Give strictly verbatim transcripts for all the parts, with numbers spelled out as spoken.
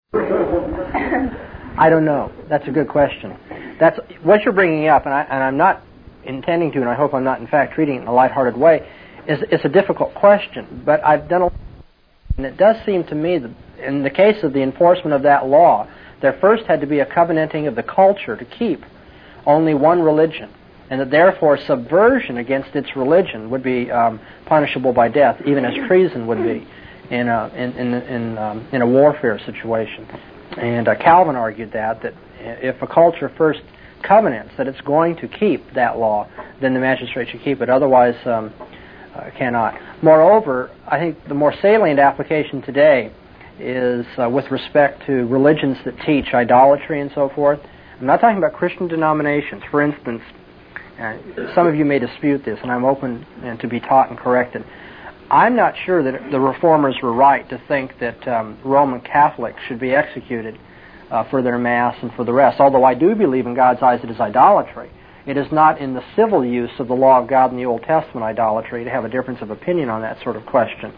I don't know. That's a good question. That's what you're bringing up, and, I, and I'm not intending to, and I hope I'm not, in fact, treating it in a lighthearted way. Is it's a difficult question, but I've done a and it does seem to me that in the case of the enforcement of that law, there first had to be a covenanting of the culture to keep only one religion, and that therefore subversion against its religion would be um, punishable by death, even as treason would be in a, in, in, in, um, in a warfare situation. And uh, Calvin argued that, that if a culture first covenants that it's going to keep that law, then the magistrate should keep it, otherwise um, uh, cannot. Moreover, I think the more salient application today is uh, with respect to religions that teach idolatry and so forth. I'm not talking about Christian denominations. For instance, uh, some of you may dispute this, and I'm open uh, to be taught and corrected. I'm not sure that the Reformers were right to think that um, Roman Catholics should be executed uh, for their Mass and for the rest, although I do believe in God's eyes it is idolatry. It is not in the civil use of the law of God in the Old Testament idolatry to have a difference of opinion on that sort of question.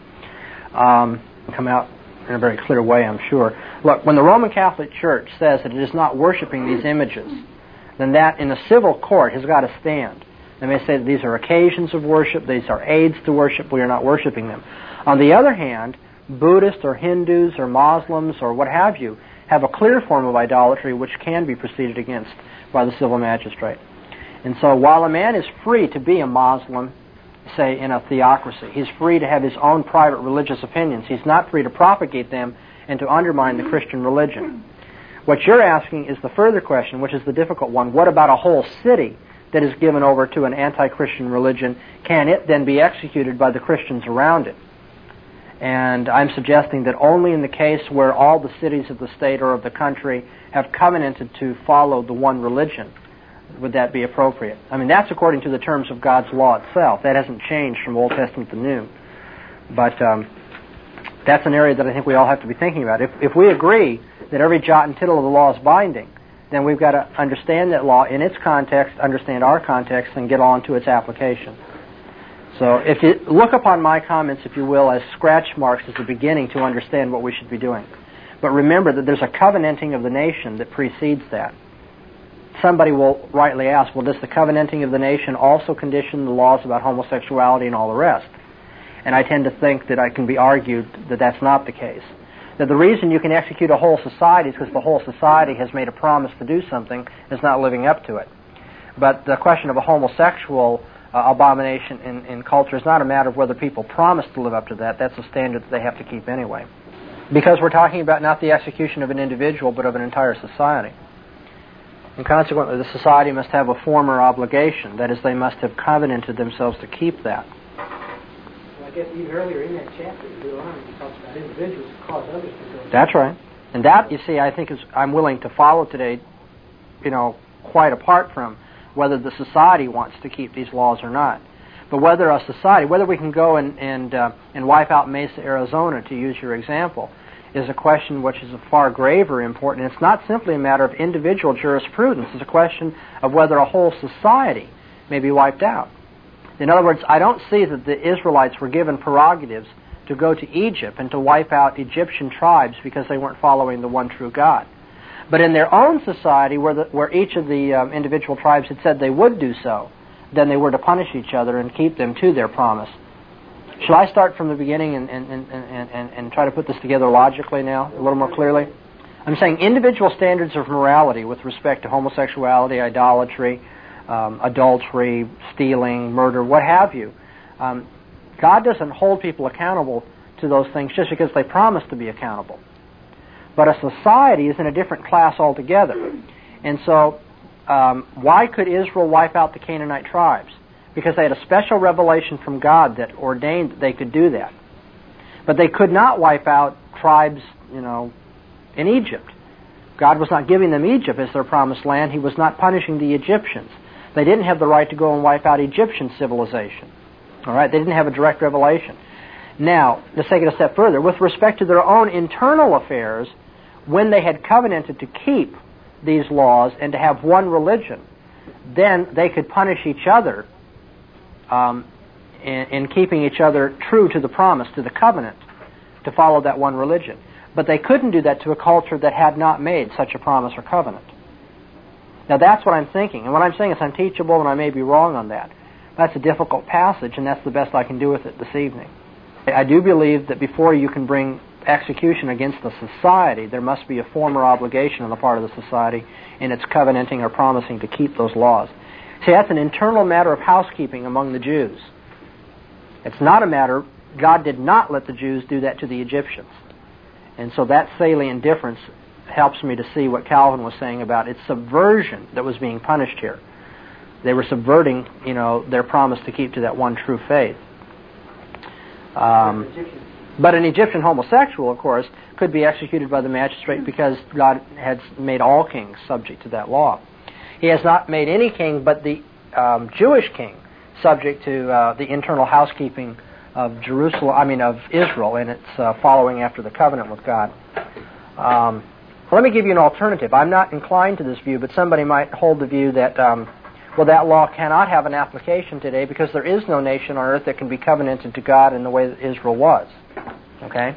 Um, come out in a very clear way, I'm sure. Look, when the Roman Catholic Church says that it is not worshiping these images, then that in a civil court has got to stand. They may say that these are occasions of worship, these are aids to worship, we are not worshiping them. On the other hand, Buddhists or Hindus or Muslims or what have you have a clear form of idolatry which can be proceeded against by the civil magistrate. And so while a man is free to be a Muslim, say in a theocracy, he's free to have his own private religious opinions, he's not free to propagate them and to undermine the Christian religion. What you're asking is the further question, which is the difficult one. What about a whole city that is given over to an anti-Christian religion? Can it then be executed by the Christians around it? And I'm suggesting that only in the case where all the cities of the state or of the country have covenanted to follow the one religion would that be appropriate. I mean, that's according to the terms of God's law itself. That hasn't changed from Old Testament to New. But um, that's an area that I think we all have to be thinking about. If, if we agree that every jot and tittle of the law is binding, then we've got to understand that law in its context, understand our context, and get on to its application. So if you look upon my comments, if you will, as scratch marks as the beginning to understand what we should be doing. But remember that there's a covenanting of the nation that precedes that. Somebody will rightly ask, well, does the covenanting of the nation also condition the laws about homosexuality and all the rest? And I tend to think that I can be argued that that's not the case. That the reason you can execute a whole society is because the whole society has made a promise to do something and is not living up to it. But the question of a homosexual uh, abomination in, in culture is not a matter of whether people promise to live up to that. That's a standard that they have to keep anyway. Because we're talking about not the execution of an individual, but of an entire society. And consequently, the society must have a former obligation. That is, they must have covenanted themselves to keep that. Well, I guess even earlier in that chapter, Deuteronomy talks about individuals who cause others to go. That's right. And that, you see, I think is I'm willing to follow today, you know, quite apart from whether the society wants to keep these laws or not. But whether a society, whether we can go and and, uh, and wipe out Mesa, Arizona, to use your example, is a question which is a far graver important. And it's not simply a matter of individual jurisprudence. It's a question of whether a whole society may be wiped out. In other words, I don't see that the Israelites were given prerogatives to go to Egypt and to wipe out Egyptian tribes because they weren't following the one true God. But in their own society, where, the, where each of the um, individual tribes had said they would do so, then they were to punish each other and keep them to their promise. Shall I start from the beginning and, and, and, and, and, and try to put this together logically now, a little more clearly? I'm saying individual standards of morality with respect to homosexuality, idolatry, um, adultery, stealing, murder, what have you. Um, God doesn't hold people accountable to those things just because they promise to be accountable. But a society is in a different class altogether. And so um, why could Israel wipe out the Canaanite tribes? Because they had a special revelation from God that ordained that they could do that. But they could not wipe out tribes, you know, in Egypt. God was not giving them Egypt as their promised land. He was not punishing the Egyptians. They didn't have the right to go and wipe out Egyptian civilization. All right? They didn't have a direct revelation. Now, let's take it a step further. With respect to their own internal affairs, when they had covenanted to keep these laws and to have one religion, then they could punish each other Um, in, in keeping each other true to the promise, to the covenant, to follow that one religion. But they couldn't do that to a culture that had not made such a promise or covenant. Now that's what I'm thinking. And what I'm saying is I'm teachable, and I may be wrong on that. That's a difficult passage, and that's the best I can do with it this evening. I do believe that before you can bring execution against the society, there must be a former obligation on the part of the society in its covenanting or promising to keep those laws. See, that's an internal matter of housekeeping among the Jews. It's not a matter, God did not let the Jews do that to the Egyptians. And so that salient difference helps me to see what Calvin was saying about its subversion that was being punished here. They were subverting, you know, their promise to keep to that one true faith. Um, but an Egyptian homosexual, of course, could be executed by the magistrate because God has made all kings subject to that law. He has not made any king but the um, Jewish king subject to uh, the internal housekeeping of Jerusalem, I mean of Israel, and its uh, following after the covenant with God. Um, let me give you an alternative. I'm not inclined to this view, but somebody might hold the view that, um, well, that law cannot have an application today because there is no nation on earth that can be covenanted to God in the way that Israel was. Okay?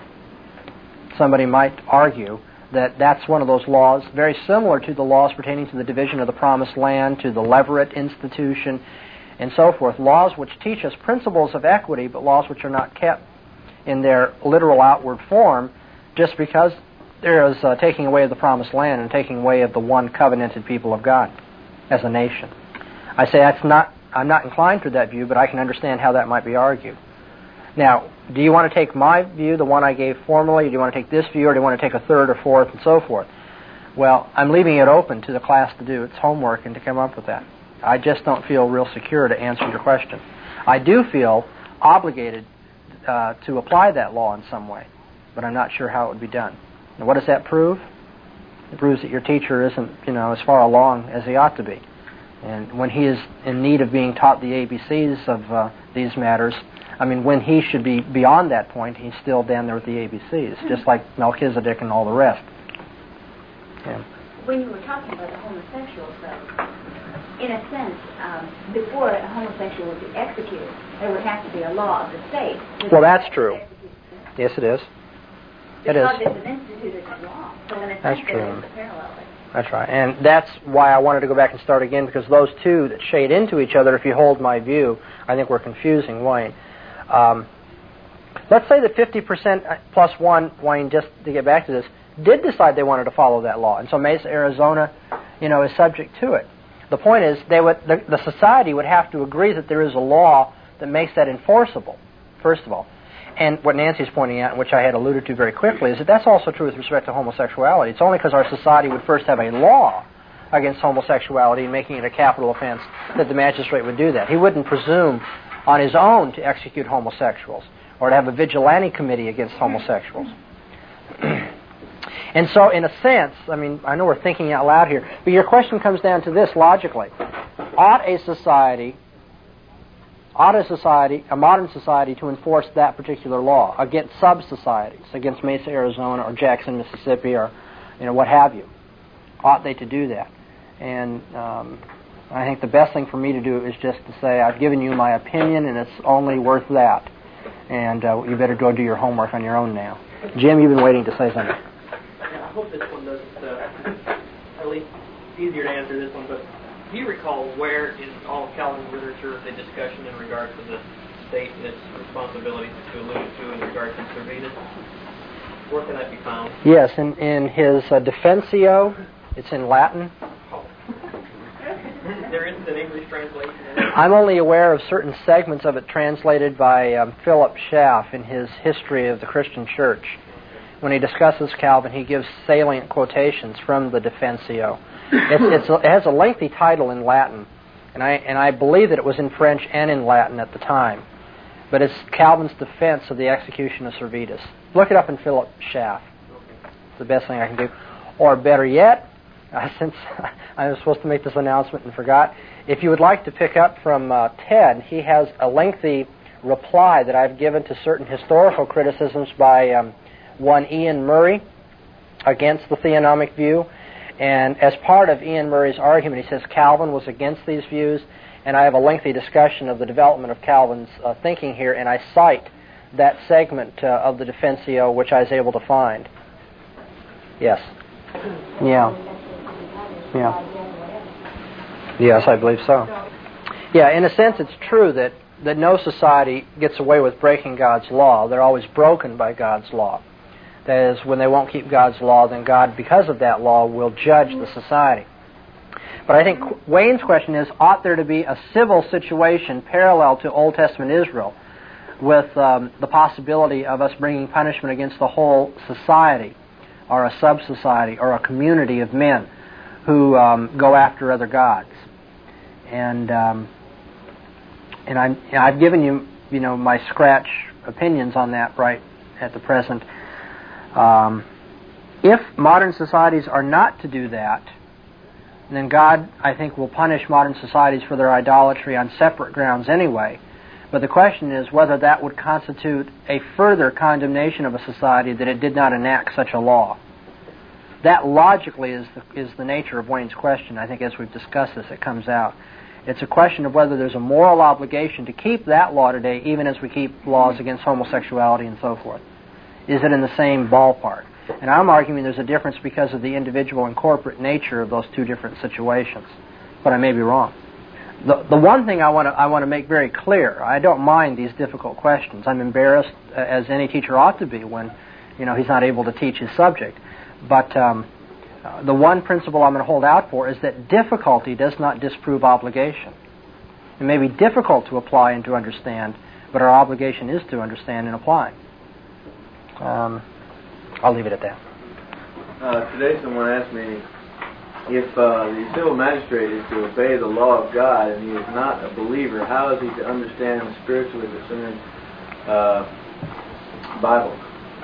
Somebody might argue that that's one of those laws very similar to the laws pertaining to the division of the promised land, to the Levirate institution, and so forth. Laws which teach us principles of equity, but laws which are not kept in their literal outward form just because there is uh, taking away of the promised land and taking away of the one covenanted people of God as a nation. I say that's not, I'm not inclined to that view, but I can understand how that might be argued. Now, do you want to take my view, the one I gave formally? Do you want to take this view, or do you want to take a third or fourth, and so forth? Well, I'm leaving it open to the class to do its homework and to come up with that. I just don't feel real secure to answer your question. I do feel obligated uh, to apply that law in some way, but I'm not sure how it would be done. And what does that prove? It proves that your teacher isn't, you know, as far along as he ought to be. And when he is in need of being taught the A B Cs of uh, these matters, I mean, when he should be beyond that point, he's still down there with the A B Cs, just like Melchizedek and all the rest. Yeah. When you were talking about the homosexuals, though, in a sense, um, before a homosexual would be executed, there would have to be a law of the state. Well, that's true. Yes, it is. It is. Because it's an instituted law. So in a That's sense, true. there is a parallel. That's right. And that's why I wanted to go back and start again, because those two that shade into each other, if you hold my view, I think we're confusing, Wayne. Um, let's say that fifty percent plus one, Wayne, just to get back to this, did decide they wanted to follow that law. And so Mesa, Arizona, you know, is subject to it. The point is, they would, the, the society would have to agree that there is a law that makes that enforceable, first of all. And what Nancy's pointing out, which I had alluded to very quickly, is that that's also true with respect to homosexuality. It's only because our society would first have a law against homosexuality, making it a capital offense, that the magistrate would do that. He wouldn't presume on his own to execute homosexuals or to have a vigilante committee against homosexuals. And so, in a sense, I mean, I know we're thinking out loud here, but your question comes down to this logically. Ought a society, ought a society, a modern society, to enforce that particular law against sub-societies, against Mesa, Arizona, or Jackson, Mississippi, or, you know, what have you? Ought they to do that? And um, I think the best thing for me to do is just to say, I've given you my opinion, and it's only worth that. And uh, you better go do your homework on your own now. Jim, you've been waiting to say something. I hope this one doesn't, uh, at least easier to answer this one, but do you recall where in all of Calvin's literature the discussion in regard to the state and its responsibilities to allude to in regard to Servetus? Where can that be found? Yes, in, in his uh, Defensio, it's in Latin. Oh. There isn't an English translation? I'm only aware of certain segments of it translated by um, Philip Schaff in his History of the Christian Church. When he discusses Calvin, he gives salient quotations from the Defensio. It's, it's a, it has a lengthy title in Latin, and I and I believe that it was in French and in Latin at the time. But it's Calvin's defense of the execution of Servetus. Look it up in Philip Schaff. It's the best thing I can do. Or better yet, uh, since I was supposed to make this announcement and forgot, if you would like to pick up from uh, Ted, he has a lengthy reply that I've given to certain historical criticisms by um, one Ian Murray against the theonomic view. And as part of Ian Murray's argument, he says Calvin was against these views, and I have a lengthy discussion of the development of Calvin's uh, thinking here, and I cite that segment uh, of the Defensio which I was able to find. Yes. Yeah. Yeah. Yes, I believe so. Yeah, in a sense it's true that, that no society gets away with breaking God's law. They're always broken by God's law. That is, when they won't keep God's law, then God, because of that law, will judge the society. But I think Wayne's question is, ought there to be a civil situation parallel to Old Testament Israel with um, the possibility of us bringing punishment against the whole society or a sub-society or a community of men who um, go after other gods? And um, and I'm, I've given you, you know, my scratch opinions on that right at the present. Um, if modern societies are not to do that, then God, I think, will punish modern societies for their idolatry on separate grounds anyway. But the question is whether that would constitute a further condemnation of a society that it did not enact such a law. That logically is the, is the nature of Wayne's question. I think as we've discussed this, it comes out. It's a question of whether there's a moral obligation to keep that law today, even as we keep laws against homosexuality and so forth. Is it in the same ballpark? And I'm arguing there's a difference because of the individual and corporate nature of those two different situations. But I may be wrong. The the one thing I want to I want to make very clear, I don't mind these difficult questions. I'm embarrassed, uh, as any teacher ought to be, when you know he's not able to teach his subject. But um, uh, the one principle I'm going to hold out for is that difficulty does not disprove obligation. It may be difficult to apply and to understand, but our obligation is to understand and apply. Um, I'll leave it at that. Uh, today someone asked me if uh, the civil magistrate is to obey the law of God and he is not a believer, how is he to understand the spiritually discerned uh, Bible?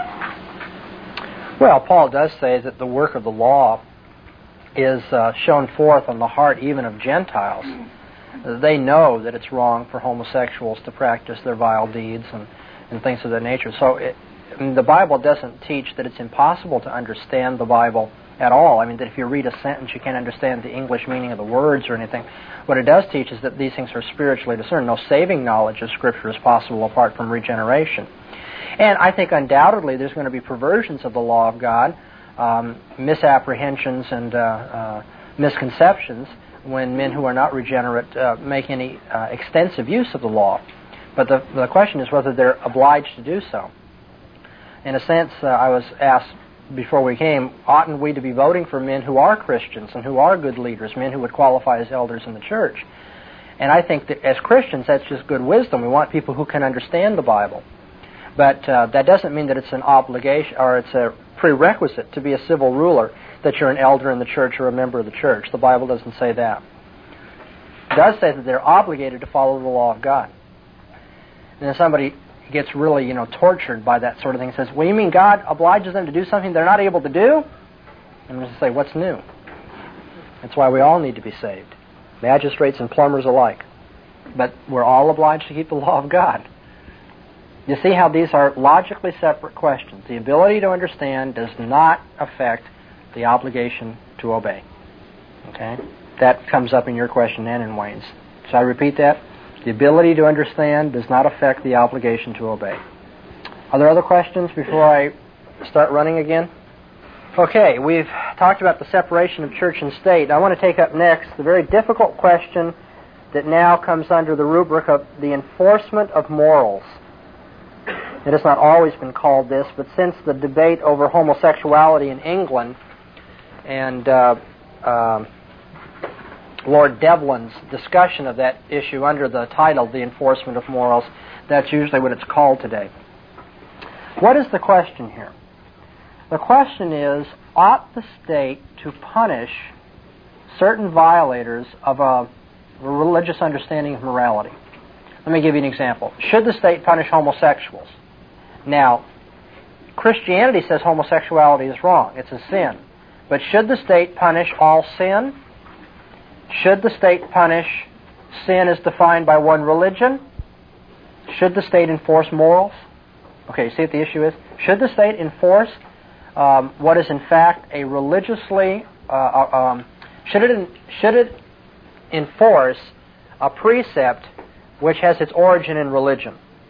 Well, Paul does say that the work of the law is uh, shown forth on the heart even of Gentiles. They know that it's wrong for homosexuals to practice their vile deeds and, and things of that nature. So it, I mean, the Bible doesn't teach that it's impossible to understand the Bible at all. I mean, that if you read a sentence, you can't understand the English meaning of the words or anything. What it does teach is that these things are spiritually discerned. No saving knowledge of Scripture is possible apart from regeneration. And I think undoubtedly there's going to be perversions of the law of God, um, misapprehensions and uh, uh, misconceptions when men who are not regenerate uh, make any uh, extensive use of the law. But the, the question is whether they're obliged to do so. In a sense, uh, I was asked before we came, oughtn't we to be voting for men who are Christians and who are good leaders, men who would qualify as elders in the church? And I think that as Christians, that's just good wisdom. We want people who can understand the Bible. But uh, that doesn't mean that it's an obligation or it's a prerequisite to be a civil ruler that you're an elder in the church or a member of the church. The Bible doesn't say that. It does say that they're obligated to follow the law of God. And then somebody gets really, you know, tortured by that sort of thing. Says, well, you mean God obliges them to do something they're not able to do? And I'm going to say, what's new? That's why we all need to be saved. Magistrates and plumbers alike. But we're all obliged to keep the law of God. You see how these are logically separate questions. The ability to understand does not affect the obligation to obey. Okay? That comes up in your question and in Wayne's. Should I repeat that? The ability to understand does not affect the obligation to obey. Are there other questions before I start running again? Okay, we've talked about the separation of church and state. I want to take up next the very difficult question that now comes under the rubric of the enforcement of morals. It has not always been called this, but since the debate over homosexuality in England and uh, uh, Lord Devlin's discussion of that issue under the title, The Enforcement of Morals, that's usually what it's called today. What is the question here? The question is, ought the state to punish certain violators of a religious understanding of morality? Let me give you an example. Should the state punish homosexuals? Now, Christianity says homosexuality is wrong. It's a sin. But should the state punish all sin? Should the state punish sin as defined by one religion? Should the state enforce morals? Okay, you see what the issue is? Should the state enforce um, what is in fact a religiously... Uh, um, should it should it enforce a precept which has its origin in religion?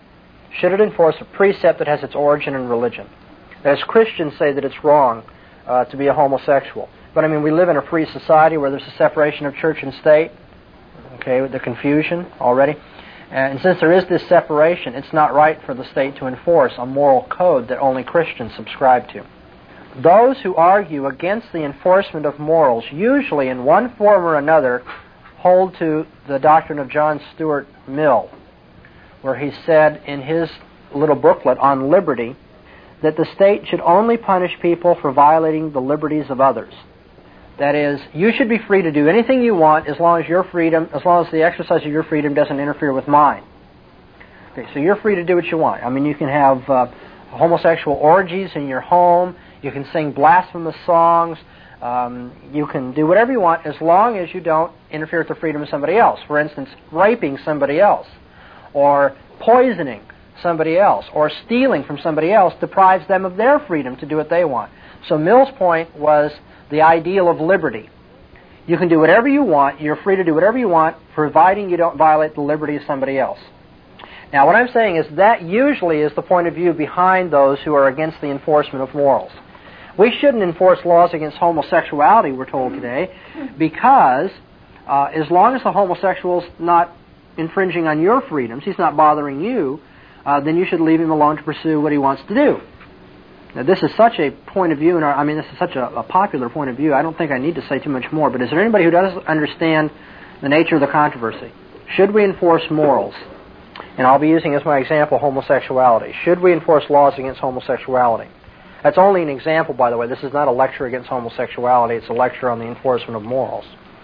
should it enforce a precept that has its origin in religion? As Christians say that it's wrong uh, to be a homosexual. But I mean, we live in a free society where there's a separation of church and state. Okay, with the confusion already. And since there is this separation, it's not right for the state to enforce a moral code that only Christians subscribe to. Those who argue against the enforcement of morals, usually in one form or another, hold to the doctrine of John Stuart Mill, where he said in his little booklet on liberty that the state should only punish people for violating the liberties of others. That is, you should be free to do anything you want as long as your freedom, as long as the exercise of your freedom doesn't interfere with mine. Okay, so you're free to do what you want. I mean, you can have uh, homosexual orgies in your home. You can sing blasphemous songs. Um, you can do whatever you want as long as you don't interfere with the freedom of somebody else. For instance, raping somebody else, or poisoning somebody else, or stealing from somebody else deprives them of their freedom to do what they want. So Mill's point was the ideal of liberty. You can do whatever you want. You're free to do whatever you want, providing you don't violate the liberty of somebody else. Now, what I'm saying is that usually is the point of view behind those who are against the enforcement of morals. We shouldn't enforce laws against homosexuality, we're told today, because uh, as long as the homosexual's not infringing on your freedoms, he's not bothering you, uh, then you should leave him alone to pursue what he wants to do. Now, this is such a point of view, in our, I mean, this is such a, a popular point of view, I don't think I need to say too much more, but is there anybody who does understand the nature of the controversy? Should we enforce morals? And I'll be using as my example homosexuality. Should we enforce laws against homosexuality? That's only an example, by the way. This is not a lecture against homosexuality. It's a lecture on the enforcement of morals.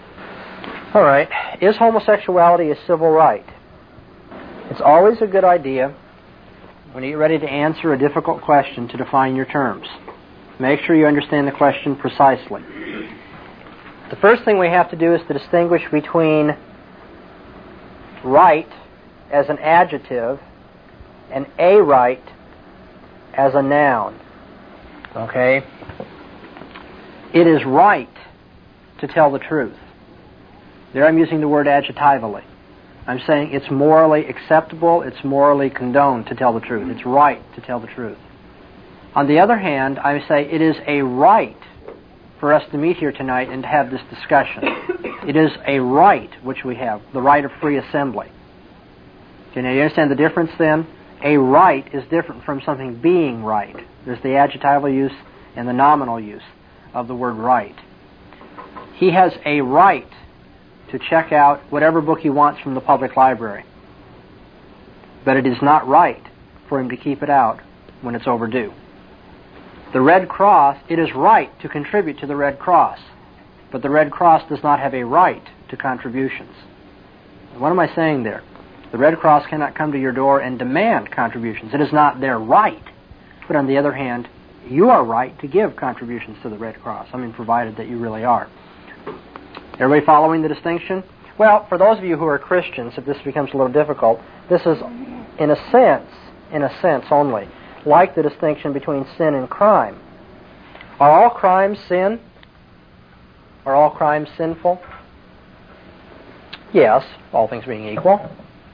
All right. Is homosexuality a civil right? It's always a good idea, when you get ready to answer a difficult question, to define your terms. Make sure you understand the question precisely. The first thing we have to do is to distinguish between right as an adjective and a right as a noun. Okay? It is right to tell the truth. There I'm using the word adjectively. I'm saying it's morally acceptable, it's morally condoned to tell the truth. It's right to tell the truth. On the other hand, I say it is a right for us to meet here tonight and to have this discussion. It is a right which we have, the right of free assembly. Okay, now you understand the difference then? A right is different from something being right. There's the adjectival use and the nominal use of the word right. He has a right to check out whatever book he wants from the public library. But it is not right for him to keep it out when it's overdue. The Red Cross, it is right to contribute to the Red Cross, but the Red Cross does not have a right to contributions. What am I saying there? The Red Cross cannot come to your door and demand contributions. It is not their right. But on the other hand, you are right to give contributions to the Red Cross. I mean, provided that you really are. Everybody following the distinction? Well, for those of you who are Christians, if this becomes a little difficult, this is, in a sense, in a sense only, like the distinction between sin and crime. Are all crimes sin? Are all crimes sinful? Yes, all things being equal.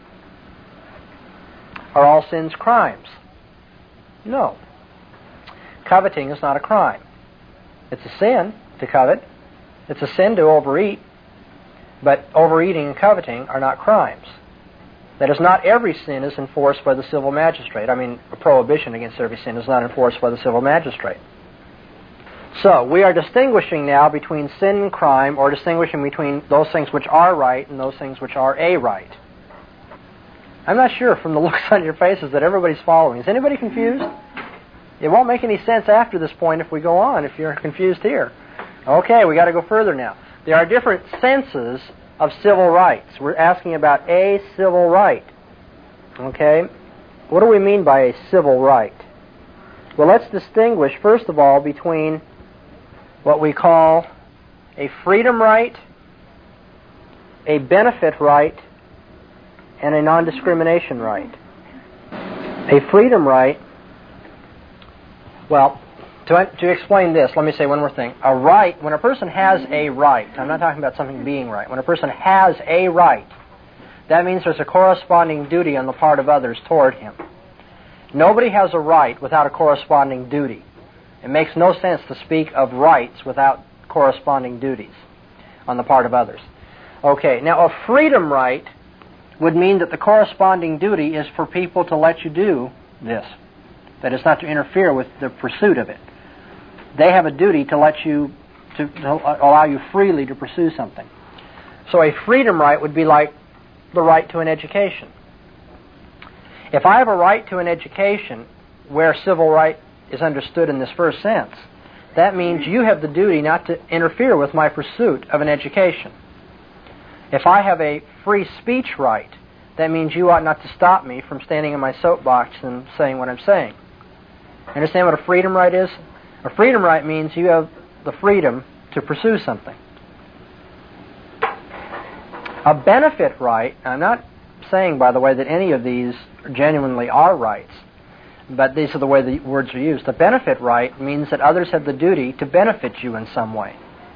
Are all sins crimes? No. Coveting is not a crime. It's a sin to covet. It's a sin to overeat. But overeating and coveting are not crimes. That is, not every sin is enforced by the civil magistrate. I mean, a prohibition against every sin is not enforced by the civil magistrate. So, we are distinguishing now between sin and crime, or distinguishing between those things which are right and those things which are a right. I'm not sure from the looks on your faces that everybody's following. Is anybody confused? It won't make any sense after this point if we go on, if you're confused here. Okay, we got to go further now. There are different senses of civil rights. We're asking about a civil right. Okay? What do we mean by a civil right? Well, let's distinguish, first of all, between what we call a freedom right, a benefit right, and a non-discrimination right. A freedom right, well, to, to explain this, let me say one more thing. A right, when a person has a right, I'm not talking about something being right, when a person has a right, that means there's a corresponding duty on the part of others toward him. Nobody has a right without a corresponding duty. It makes no sense to speak of rights without corresponding duties on the part of others. Okay, now a freedom right would mean that the corresponding duty is for people to let you do this. That is, not to interfere with the pursuit of it. They have a duty to let you, to, to allow you freely to pursue something. So a freedom right would be like the right to an education. If I have a right to an education where civil right is understood in this first sense, that means you have the duty not to interfere with my pursuit of an education. If I have a free speech right, that means you ought not to stop me from standing in my soapbox and saying what I'm saying. Understand what a freedom right is? A freedom right means you have the freedom to pursue something. A benefit right, I'm not saying, by the way, that any of these genuinely are rights, but these are the way the words are used. The benefit right means that others have the duty to benefit you in some way.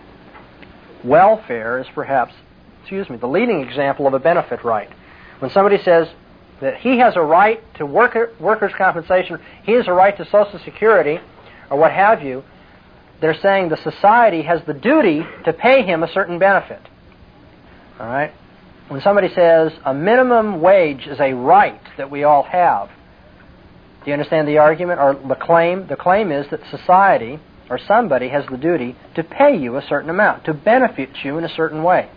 Welfare is perhaps, excuse me, the leading example of a benefit right. When somebody says that he has a right to worker, workers' compensation, he has a right to Social Security, or what have you, they're saying the society has the duty to pay him a certain benefit. All right? When somebody says a minimum wage is a right that we all have, do you understand the argument or the claim? The claim is that society or somebody has the duty to pay you a certain amount, to benefit you in a certain way.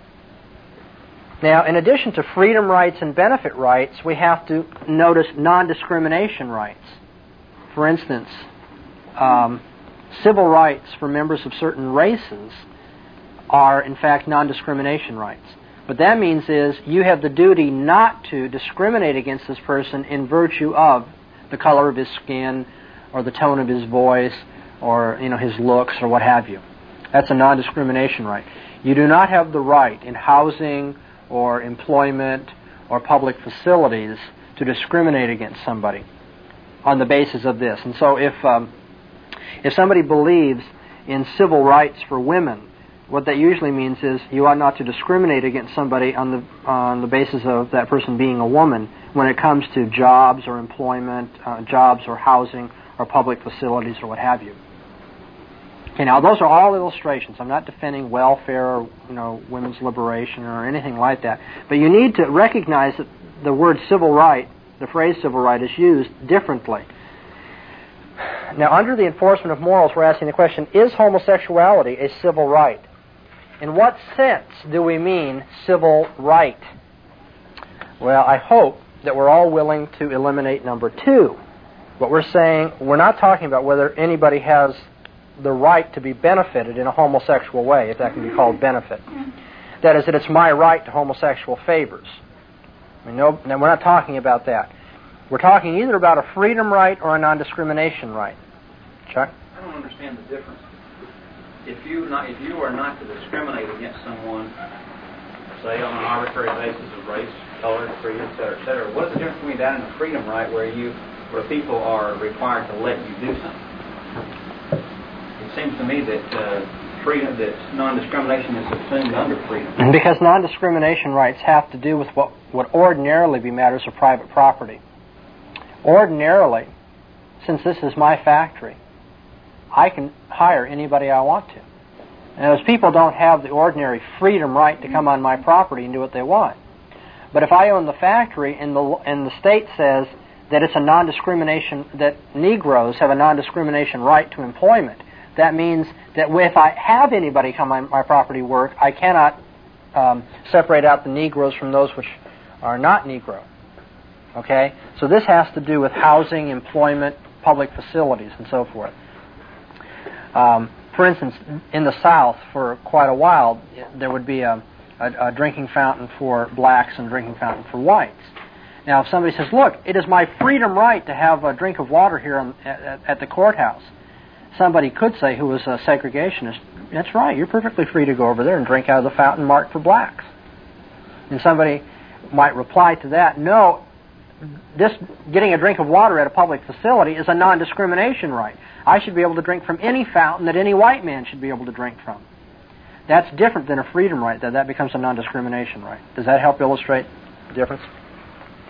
Now, in addition to freedom rights and benefit rights, we have to notice non-discrimination rights. For instance, um, civil rights for members of certain races are, in fact, non-discrimination rights. What that means is you have the duty not to discriminate against this person in virtue of the color of his skin or the tone of his voice or, you know, his looks or what have you. That's a non-discrimination right. You do not have the right in housing or employment or public facilities to discriminate against somebody on the basis of this. And so if um, if somebody believes in civil rights for women, what that usually means is you ought not to discriminate against somebody on the on the basis of that person being a woman when it comes to jobs or employment, uh, jobs or housing or public facilities or what have you. Okay, now those are all illustrations. I'm not defending welfare or, you know, women's liberation or anything like that. But you need to recognize that the word civil right, the phrase civil right, is used differently. Now, under the enforcement of morals, we're asking the question, is homosexuality a civil right? In what sense do we mean civil right? Well, I hope that we're all willing to eliminate number two. What we're saying, we're not talking about whether anybody has the right to be benefited in a homosexual way, if that can be called benefit. That is, that it's my right to homosexual favors. I mean, no, no, we're not talking about that. We're talking either about a freedom right or a non-discrimination right. Chuck? I don't understand the difference. If you not, if you are not to discriminate against someone, say on an arbitrary basis of race, color, creed, et cetera, et cetera, what is the difference between that and a freedom right where you, where people are required to let you do something? It seems to me that uh, freedom, that non-discrimination is assumed under freedom. Because non-discrimination rights have to do with what would ordinarily be matters of private property. Ordinarily, since this is my factory, I can hire anybody I want to. And those people don't have the ordinary freedom right to come on my property and do what they want. But if I own the factory and the and the state says that it's a non-discrimination, that Negroes have a non-discrimination right to employment, that means that if I have anybody come on my property work, I cannot um, separate out the Negroes from those which are not Negro. Okay? So this has to do with housing, employment, public facilities, and so forth. Um, for instance, in the South, for quite a while, there would be a, a, a drinking fountain for blacks and a drinking fountain for whites. Now, if somebody says, look, it is my freedom right to have a drink of water here on, at, at the courthouse, somebody could say, who was a segregationist, that's right, you're perfectly free to go over there and drink out of the fountain marked for blacks. And somebody might reply to that, no, this getting a drink of water at a public facility is a non-discrimination right. I should be able to drink from any fountain that any white man should be able to drink from. That's different than a freedom right. That that becomes a non-discrimination right. Does that help illustrate the difference?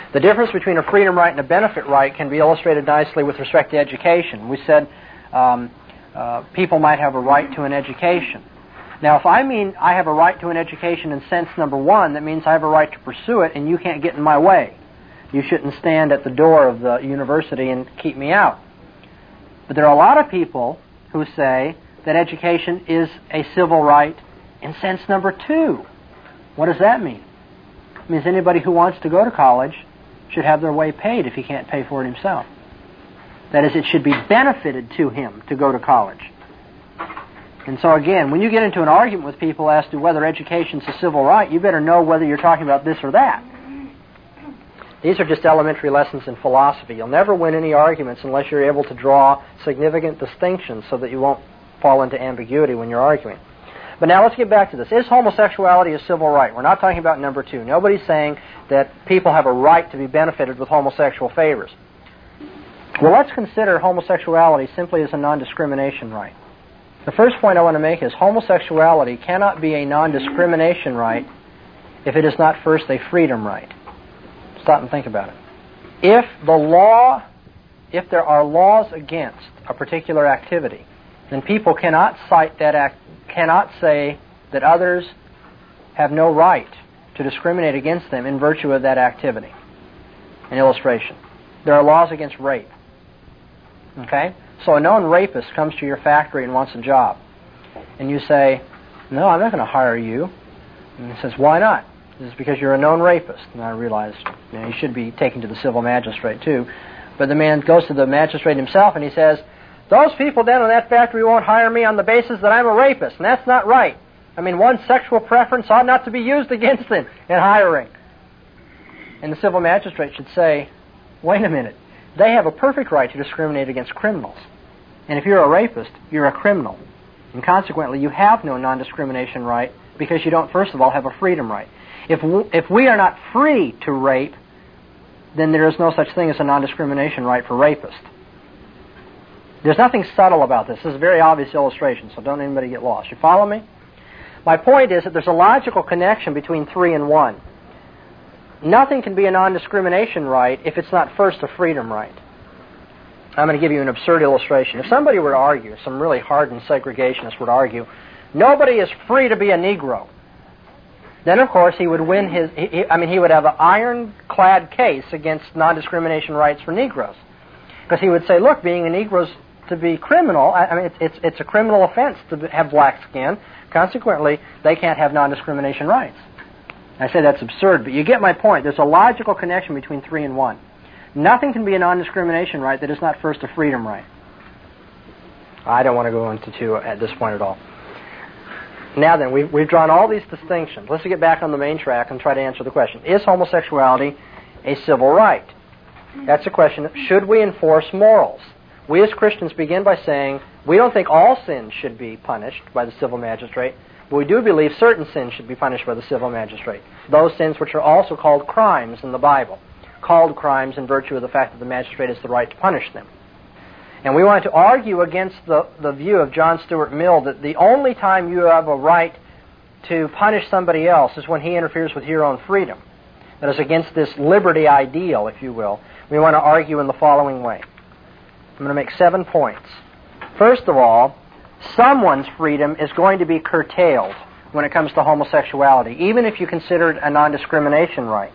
The difference between a freedom right and a benefit right can be illustrated nicely with respect to education. We said um, uh, people might have a right to an education. Now, if I mean I have a right to an education in sense number one, that means I have a right to pursue it and you can't get in my way. You shouldn't stand at the door of the university and keep me out. But there are a lot of people who say that education is a civil right in sense number two. What does that mean? It means anybody who wants to go to college should have their way paid if he can't pay for it himself. That is, it should be benefited to him to go to college. And so again, when you get into an argument with people as to whether education is a civil right, you better know whether you're talking about this or that. These are just elementary lessons in philosophy. You'll never win any arguments unless you're able to draw significant distinctions so that you won't fall into ambiguity when you're arguing. But now let's get back to this. Is homosexuality a civil right? We're not talking about number two. Nobody's saying that people have a right to be benefited with homosexual favors. Well, let's consider homosexuality simply as a non-discrimination right. The first point I want to make is homosexuality cannot be a non-discrimination right if it is not first a freedom right. Stop and think about it. If the law, if there are laws against a particular activity, then people cannot cite that act, cannot say that others have no right to discriminate against them in virtue of that activity. An illustration. There are laws against rape. Okay? So a known rapist comes to your factory and wants a job. And you say, no, I'm not going to hire you. And he says, why not? This is because you're a known rapist. And I realize, you know, you should be taken to the civil magistrate too. But the man goes to the magistrate himself and he says, those people down in that factory won't hire me on the basis that I'm a rapist. And that's not right. I mean, one's sexual preference ought not to be used against them in hiring. And the civil magistrate should say, wait a minute. They have a perfect right to discriminate against criminals. And if you're a rapist, you're a criminal. And consequently, you have no non-discrimination right because you don't, first of all, have a freedom right. If we, if we are not free to rape, then there is no such thing as a non-discrimination right for rapists. There's nothing subtle about this. This is a very obvious illustration, so don't anybody get lost. You follow me? My point is that there's a logical connection between three and one. Nothing can be a non-discrimination right if it's not first a freedom right. I'm going to give you an absurd illustration. If somebody were to argue, some really hardened segregationists would argue, nobody is free to be a Negro, then of course he would win his, he, he, I mean he would have an ironclad case against non-discrimination rights for Negroes. Because he would say, look, being a Negro is to be criminal, I, I mean it's, it's, it's a criminal offense to have black skin, consequently they can't have non-discrimination rights. I say that's absurd, but you get my point. There's a logical connection between three and one. Nothing can be a non-discrimination right that is not first a freedom right. I don't want to go into two at this point at all. Now then, we've, we've drawn all these distinctions. Let's get back on the main track and try to answer the question. Is homosexuality a civil right? That's the question. Should we enforce morals? We as Christians begin by saying we don't think all sins should be punished by the civil magistrate, but we do believe certain sins should be punished by the civil magistrate. Those sins which are also called crimes in the Bible. Called crimes in virtue of the fact that the magistrate has the right to punish them. And we want to argue against the, the view of John Stuart Mill that the only time you have a right to punish somebody else is when he interferes with your own freedom. That is against this liberty ideal, if you will. We want to argue in the following way. I'm going to make seven points. First of all, someone's freedom is going to be curtailed when it comes to homosexuality, even if you consider it a non-discrimination right.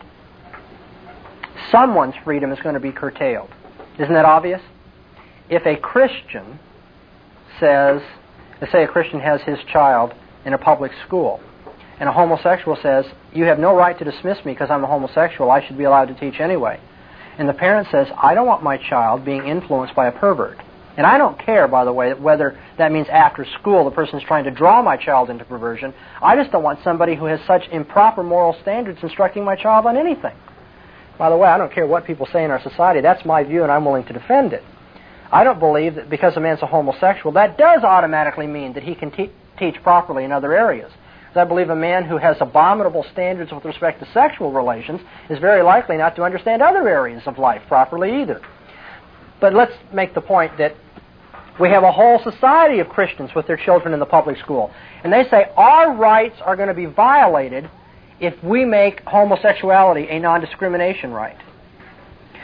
Someone's freedom is going to be curtailed. Isn't that obvious? If a Christian says, let's say a Christian has his child in a public school, and a homosexual says, you have no right to dismiss me because I'm a homosexual, I should be allowed to teach anyway. And the parent says, I don't want my child being influenced by a pervert. And I don't care, by the way, whether that means after school the person is trying to draw my child into perversion. I just don't want somebody who has such improper moral standards instructing my child on anything. By the way, I don't care what people say in our society. That's my view, and I'm willing to defend it. I don't believe that because a man's a homosexual, that does automatically mean that he can te- teach properly in other areas. Because I believe a man who has abominable standards with respect to sexual relations is very likely not to understand other areas of life properly either. But let's make the point that we have a whole society of Christians with their children in the public school. And they say our rights are going to be violated if we make homosexuality a non-discrimination right.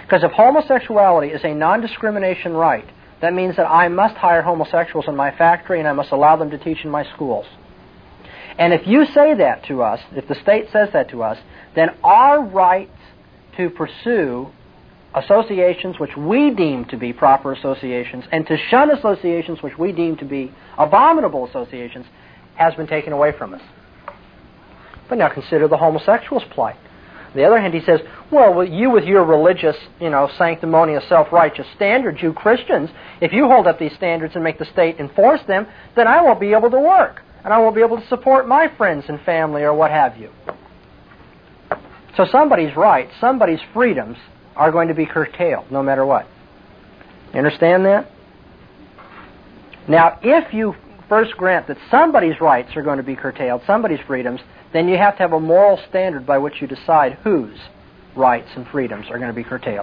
Because if homosexuality is a non-discrimination right, that means that I must hire homosexuals in my factory and I must allow them to teach in my schools. And if you say that to us, if the state says that to us, then our right to pursue associations which we deem to be proper associations and to shun associations which we deem to be abominable associations has been taken away from us. But now consider the homosexual's plight. On the other hand, he says, well, you with your religious, you know, sanctimonious, self-righteous standards, you Christians, if you hold up these standards and make the state enforce them, then I won't be able to work, and I won't be able to support my friends and family or what have you. So somebody's rights, somebody's freedoms are going to be curtailed no matter what. You understand that? Now, if you first grant that somebody's rights are going to be curtailed, somebody's freedoms, then you have to have a moral standard by which you decide whose rights and freedoms are going to be curtailed.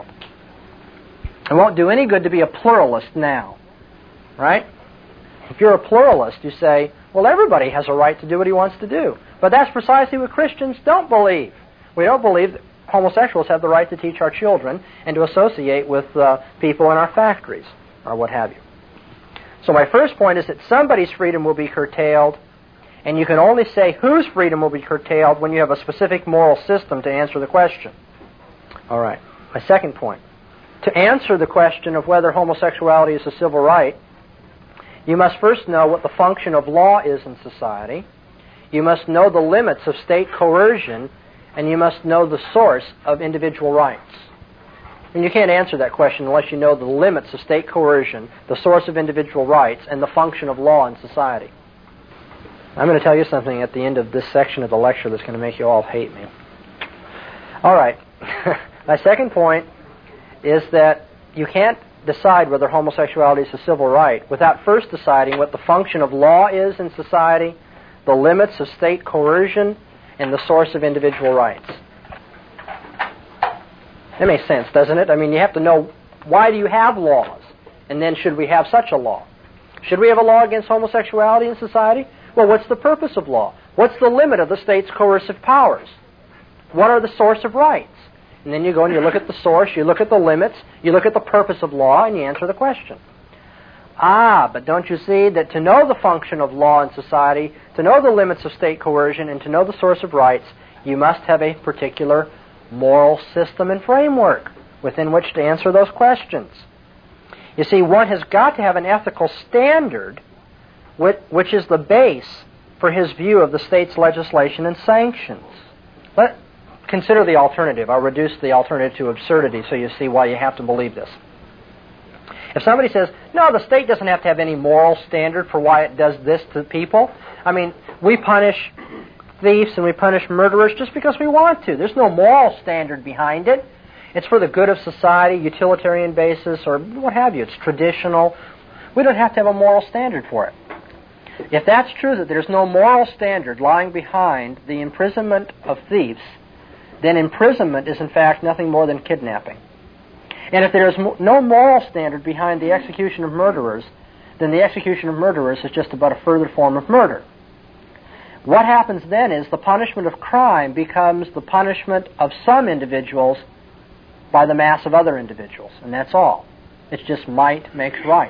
It won't do any good to be a pluralist now, right? If you're a pluralist, you say, well, everybody has a right to do what he wants to do. But that's precisely what Christians don't believe. We don't believe that homosexuals have the right to teach our children and to associate with uh, people in our factories or what have you. So my first point is that somebody's freedom will be curtailed, and you can only say whose freedom will be curtailed when you have a specific moral system to answer the question. All right. My second point. To answer the question of whether homosexuality is a civil right, you must first know what the function of law is in society. You must know the limits of state coercion, and you must know the source of individual rights. And you can't answer that question unless you know the limits of state coercion, the source of individual rights, and the function of law in society. I'm going to tell you something at the end of this section of the lecture that's going to make you all hate me. All right. My second point is that you can't decide whether homosexuality is a civil right without first deciding what the function of law is in society, the limits of state coercion, and the source of individual rights. That makes sense, doesn't it? I mean, you have to know, why do you have laws? And then should we have such a law? Should we have a law against homosexuality in society? Well, what's the purpose of law? What's the limit of the state's coercive powers? What are the source of rights? And then you go and you look at the source, you look at the limits, you look at the purpose of law, and you answer the question. Ah, but don't you see that to know the function of law in society, to know the limits of state coercion, and to know the source of rights, you must have a particular moral system and framework within which to answer those questions. You see, one has got to have an ethical standard which is the base for his view of the state's legislation and sanctions. Let consider the alternative. I'll reduce the alternative to absurdity so you see why you have to believe this. If somebody says, no, the state doesn't have to have any moral standard for why it does this to people. I mean, we punish thieves and we punish murderers just because we want to. There's no moral standard behind it. It's for the good of society, utilitarian basis, or what have you. It's traditional. We don't have to have a moral standard for it. If that's true, that there's no moral standard lying behind the imprisonment of thieves, then imprisonment is in fact nothing more than kidnapping. And if there is no moral standard behind the execution of murderers, then the execution of murderers is just about a further form of murder. What happens then is the punishment of crime becomes the punishment of some individuals by the mass of other individuals, and that's all. It's just might makes right.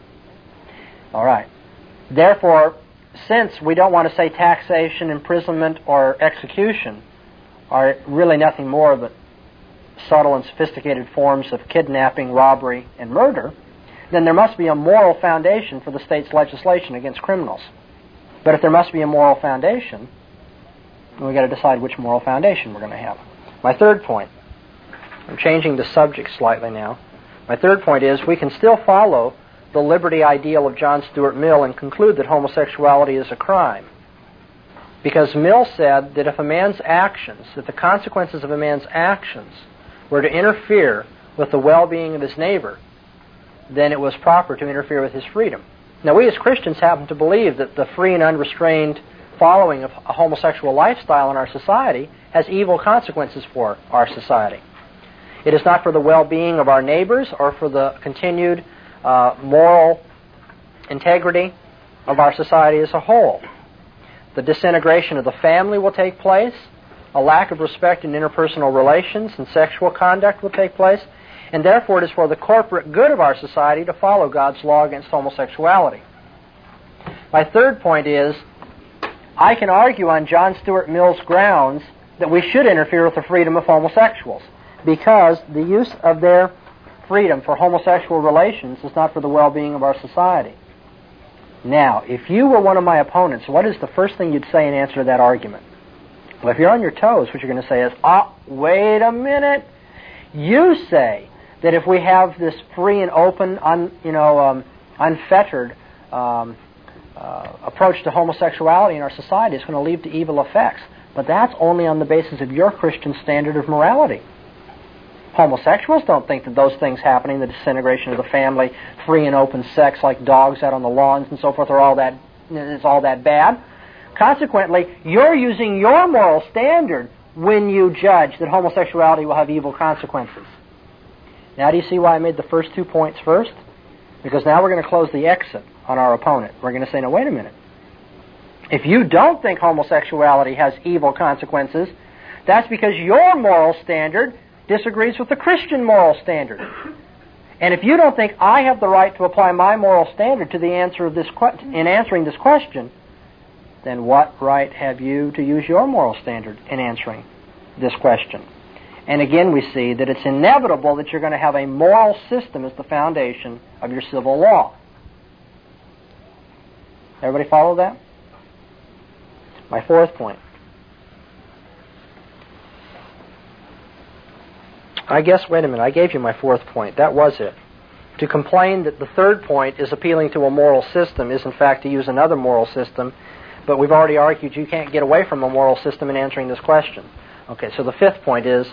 All right. Therefore, since we don't want to say taxation, imprisonment, or execution are really nothing more but subtle and sophisticated forms of kidnapping, robbery, and murder, then there must be a moral foundation for the state's legislation against criminals. But if there must be a moral foundation, then we've got to decide which moral foundation we're going to have. My third point, I'm changing the subject slightly now. My third point is we can still follow the liberty ideal of John Stuart Mill and conclude that homosexuality is a crime. Because Mill said that if a man's actions, if the consequences of a man's actions were to interfere with the well-being of his neighbor, then it was proper to interfere with his freedom. Now, we as Christians happen to believe that the free and unrestrained following of a homosexual lifestyle in our society has evil consequences for our society. It is not for the well-being of our neighbors or for the continued uh, moral integrity of our society as a whole. The disintegration of the family will take place. A lack of respect in interpersonal relations and sexual conduct will take place. and therefore it is for the corporate good of our society to follow God's law against homosexuality. My third point is, I can argue on John Stuart Mill's grounds that we should interfere with the freedom of homosexuals, because the use of their freedom for homosexual relations is not for the well-being of our society. Now, if you were one of my opponents, what is the first thing you'd say in answer to that argument? Well, if you're on your toes, what you're going to say is, ah, wait a minute. You say that if we have this free and open, un, you know, um, unfettered um, uh, approach to homosexuality in our society, it's going to lead to evil effects. But that's only on the basis of your Christian standard of morality. Homosexuals don't think that those things happening, the disintegration of the family, free and open sex like dogs out on the lawns and so forth, are all that, is all that bad. Consequently, you're using your moral standard when you judge that homosexuality will have evil consequences. Now do you see why I made the first two points first? Because now we're going to close the exit on our opponent. We're going to say, now wait a minute. If you don't think homosexuality has evil consequences, that's because your moral standard disagrees with the Christian moral standard. And if you don't think I have the right to apply my moral standard to the answer of this que- in answering this question, then what right have you to use your moral standard in answering this question? And again, we see that it's inevitable that you're going to have a moral system as the foundation of your civil law. Everybody follow that? My fourth point. I guess, wait a minute, I gave you my fourth point. That was it. To complain that the third point is appealing to a moral system is, in fact, to use another moral system, but we've already argued you can't get away from a moral system in answering this question. Okay, so the fifth point is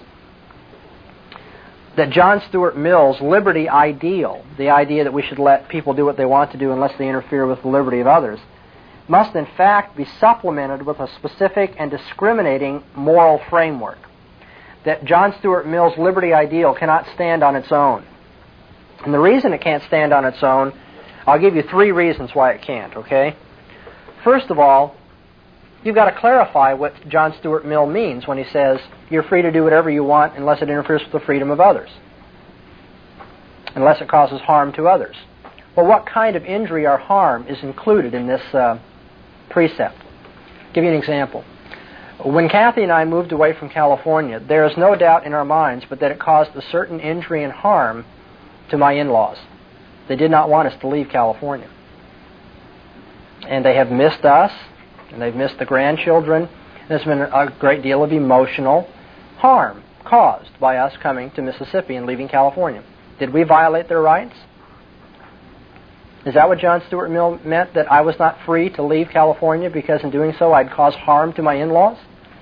that John Stuart Mill's liberty ideal, the idea that we should let people do what they want to do unless they interfere with the liberty of others, must in fact be supplemented with a specific and discriminating moral framework. That John Stuart Mill's liberty ideal cannot stand on its own. And the reason it can't stand on its own, I'll give you three reasons why it can't, okay? First of all, you've got to clarify what John Stuart Mill means when he says you're free to do whatever you want unless it interferes with the freedom of others, unless it causes harm to others. Well, what kind of injury or harm is included in this uh, precept? I'll give you an example. When Kathy and I moved away from California, there is no doubt in our minds but that it caused a certain injury and harm to my in-laws. They did not want us to leave California. And they have missed us, and they've missed the grandchildren. There's been a great deal of emotional harm caused by us coming to Mississippi and leaving California. Did we violate their rights? Is that what John Stuart Mill meant, that I was not free to leave California because in doing so I'd cause harm to my in-laws?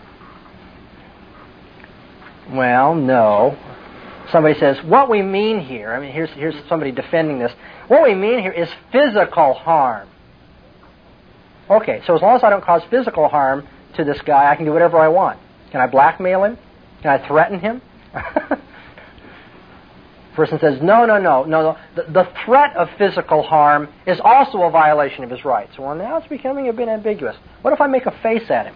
Well, no. Somebody says, what we mean here, I mean, here's, here's somebody defending this. What we mean here is physical harm. Okay, so as long as I don't cause physical harm to this guy, I can do whatever I want. Can I blackmail him? Can I threaten him? Person says, no, no, no, no, no. The, the threat of physical harm is also a violation of his rights. Well, now it's becoming a bit ambiguous. What if I make a face at him?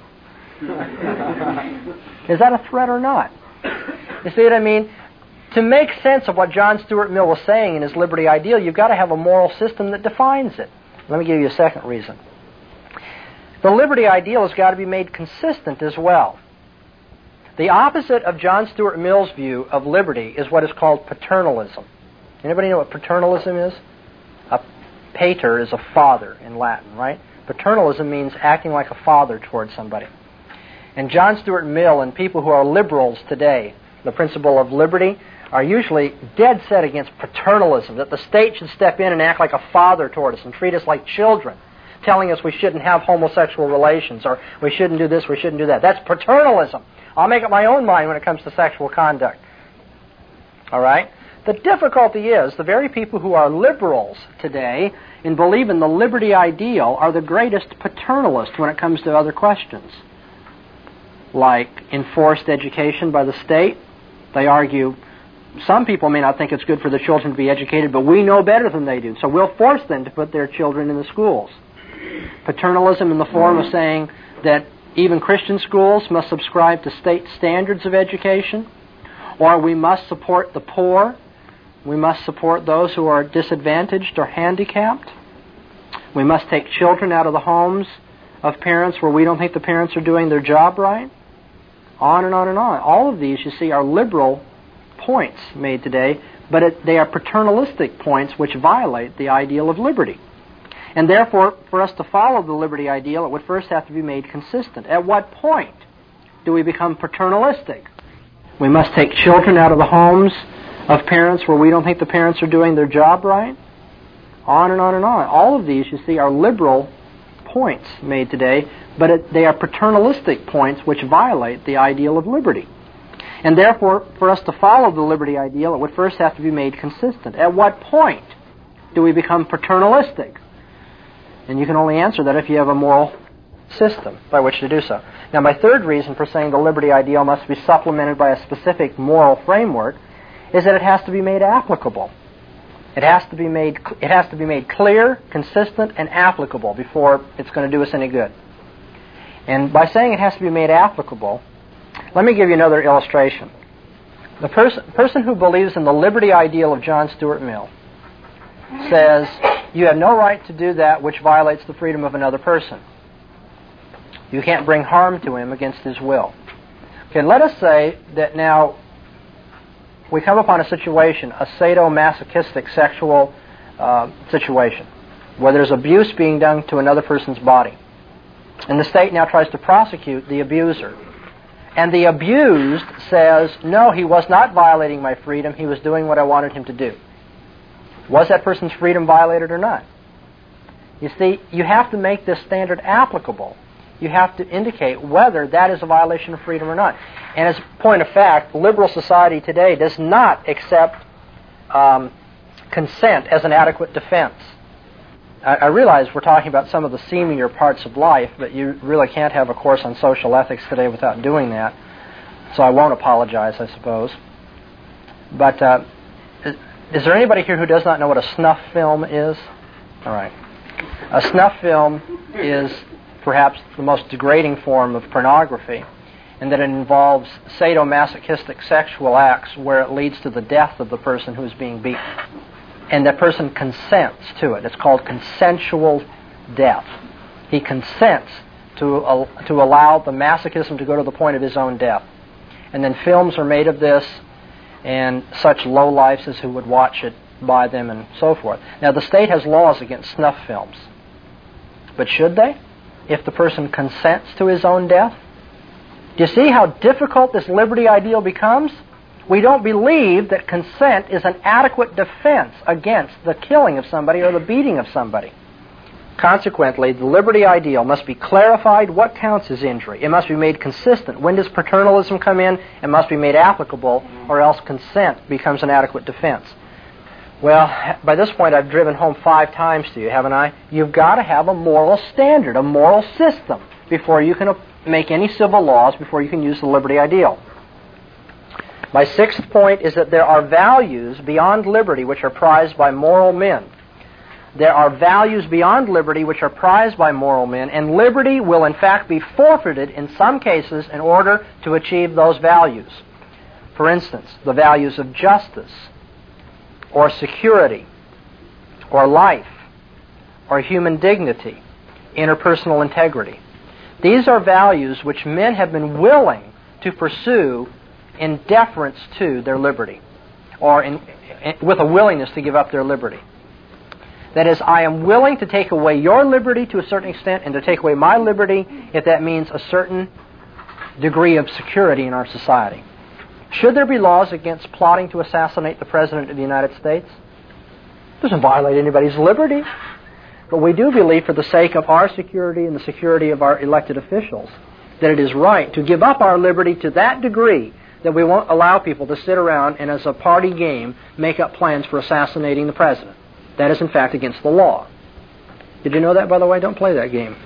Is that a threat or not? You see what I mean? To make sense of what John Stuart Mill was saying in his liberty ideal, you've got to have a moral system that defines it. Let me give you a second reason. The liberty ideal has got to be made consistent as well. The opposite of John Stuart Mill's view of liberty is what is called paternalism. Anybody know what paternalism is? A pater is a father in Latin, right? Paternalism means acting like a father towards somebody. And John Stuart Mill and people who are liberals today, the principle of liberty, are usually dead set against paternalism, that the state should step in and act like a father toward us and treat us like children, telling us we shouldn't have homosexual relations or we shouldn't do this, we shouldn't do that. That's paternalism. I'll make up my own mind when it comes to sexual conduct. All right? The difficulty is the very people who are liberals today and believe in the liberty ideal are the greatest paternalists when it comes to other questions, like enforced education by the state. They argue some people may not think it's good for the children to be educated, but we know better than they do, so we'll force them to put their children in the schools. Paternalism in the form of saying that even Christian schools must subscribe to state standards of education, or we must support the poor We must support those who are disadvantaged or handicapped. We must take children out of the homes of parents where we don't think the parents are doing their job right. On and on and on. All of these, you see, are liberal points made today, but it, they are paternalistic points which violate the ideal of liberty. And therefore, for us to follow the liberty ideal, it would first have to be made consistent. At what point do we become paternalistic? We must take children out of the homes of parents where we don't think the parents are doing their job right. On and on and on. All of these, you see, are liberal points made today, but it, they are paternalistic points which violate the ideal of liberty. And therefore, for us to follow the liberty ideal, it would first have to be made consistent. At what point do we become paternalistic? And you can only answer that if you have a moral system by which to do so. Now, my third reason for saying the liberty ideal must be supplemented by a specific moral framework is that it has to be made applicable. It has to be made it has to be made clear, consistent, and applicable before it's going to do us any good. And by saying it has to be made applicable, let me give you another illustration. The pers- person who believes in the liberty ideal of John Stuart Mill says, you have no right to do that which violates the freedom of another person. You can't bring harm to him against his will. Okay, let us say that now we come upon a situation, a sadomasochistic sexual uh, situation, where there's abuse being done to another person's body. And the state now tries to prosecute the abuser. And the abused says, no, he was not violating my freedom, he was doing what I wanted him to do. Was that person's freedom violated or not? You see, you have to make this standard applicable. You have to indicate whether that is a violation of freedom or not. And as a point of fact, liberal society today does not accept um, consent as an adequate defense. I, I realize we're talking about some of the seamier parts of life, but you really can't have a course on social ethics today without doing that. So I won't apologize, I suppose. But uh, is, is there anybody here who does not know what a snuff film is? All right. A snuff film is perhaps the most degrading form of pornography, and that it involves sadomasochistic sexual acts where it leads to the death of the person who is being beaten. And that person consents to it. It's called consensual death. He consents to, uh, to allow the masochism to go to the point of his own death. And then films are made of this, and such lowlifes as who would watch it buy them and so forth. Now, the state has laws against snuff films. But should they? If the person consents to his own death? Do you see how difficult this liberty ideal becomes? We don't believe that consent is an adequate defense against the killing of somebody or the beating of somebody. Consequently, the liberty ideal must be clarified what counts as injury. It must be made consistent. When does paternalism come in? It must be made applicable, or else consent becomes an adequate defense. Well, by this point I've driven home five times to you, haven't I? You've got to have a moral standard, a moral system, before you can make any civil laws, before you can use the liberty ideal. My sixth point is that there are values beyond liberty which are prized by moral men. There are values beyond liberty which are prized by moral men, and liberty will in fact be forfeited in some cases in order to achieve those values. For instance, the values of justice, or security, or life, or human dignity, interpersonal integrity. These are values which men have been willing to pursue in deference to their liberty, or in, in, with a willingness to give up their liberty. That is, I am willing to take away your liberty to a certain extent and to take away my liberty if that means a certain degree of security in our society. Should there be laws against plotting to assassinate the President of the United States? It doesn't violate anybody's liberty. But we do believe, for the sake of our security and the security of our elected officials, that it is right to give up our liberty to that degree that we won't allow people to sit around and, as a party game, make up plans for assassinating the President. That is, in fact, against the law. Did you know that, by the way? Don't play that game.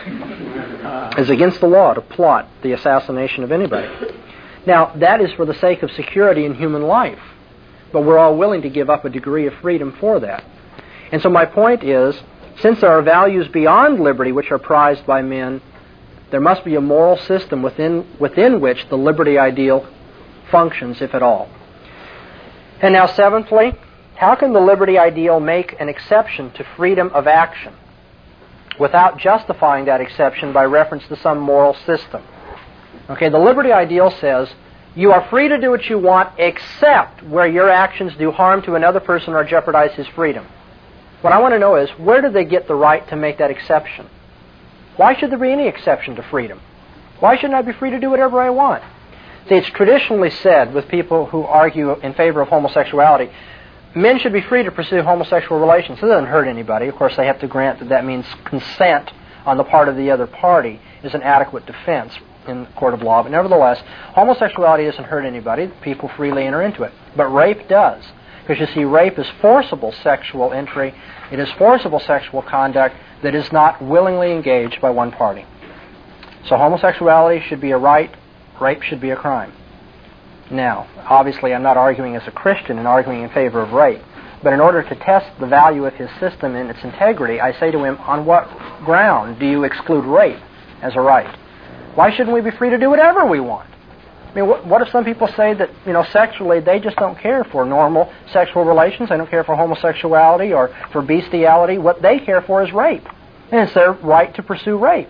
It's against the law to plot the assassination of anybody. Now, that is for the sake of security in human life, but we're all willing to give up a degree of freedom for that. And so my point is, since there are values beyond liberty which are prized by men, there must be a moral system within, within which the liberty ideal functions, if at all. And now, seventhly, how can the liberty ideal make an exception to freedom of action without justifying that exception by reference to some moral system? Okay, the liberty ideal says you are free to do what you want except where your actions do harm to another person or jeopardize his freedom. What I want to know is, where did they get the right to make that exception? Why should there be any exception to freedom? Why shouldn't I be free to do whatever I want? See, it's traditionally said with people who argue in favor of homosexuality, men should be free to pursue homosexual relations. It doesn't hurt anybody. Of course, they have to grant that that means consent on the part of the other party is an adequate defense in the court of law. But nevertheless, homosexuality doesn't hurt anybody. People freely enter into it. But rape does. Because you see, rape is forcible sexual entry. It is forcible sexual conduct that is not willingly engaged by one party. So homosexuality should be a right. Rape should be a crime. Now, obviously, I'm not arguing as a Christian and arguing in favor of rape. But in order to test the value of his system and its integrity, I say to him, on what ground do you exclude rape as a right? Why shouldn't we be free to do whatever we want? I mean, what, what if some people say that, you know, sexually they just don't care for normal sexual relations, they don't care for homosexuality or for bestiality. What they care for is rape. And it's their right to pursue rape.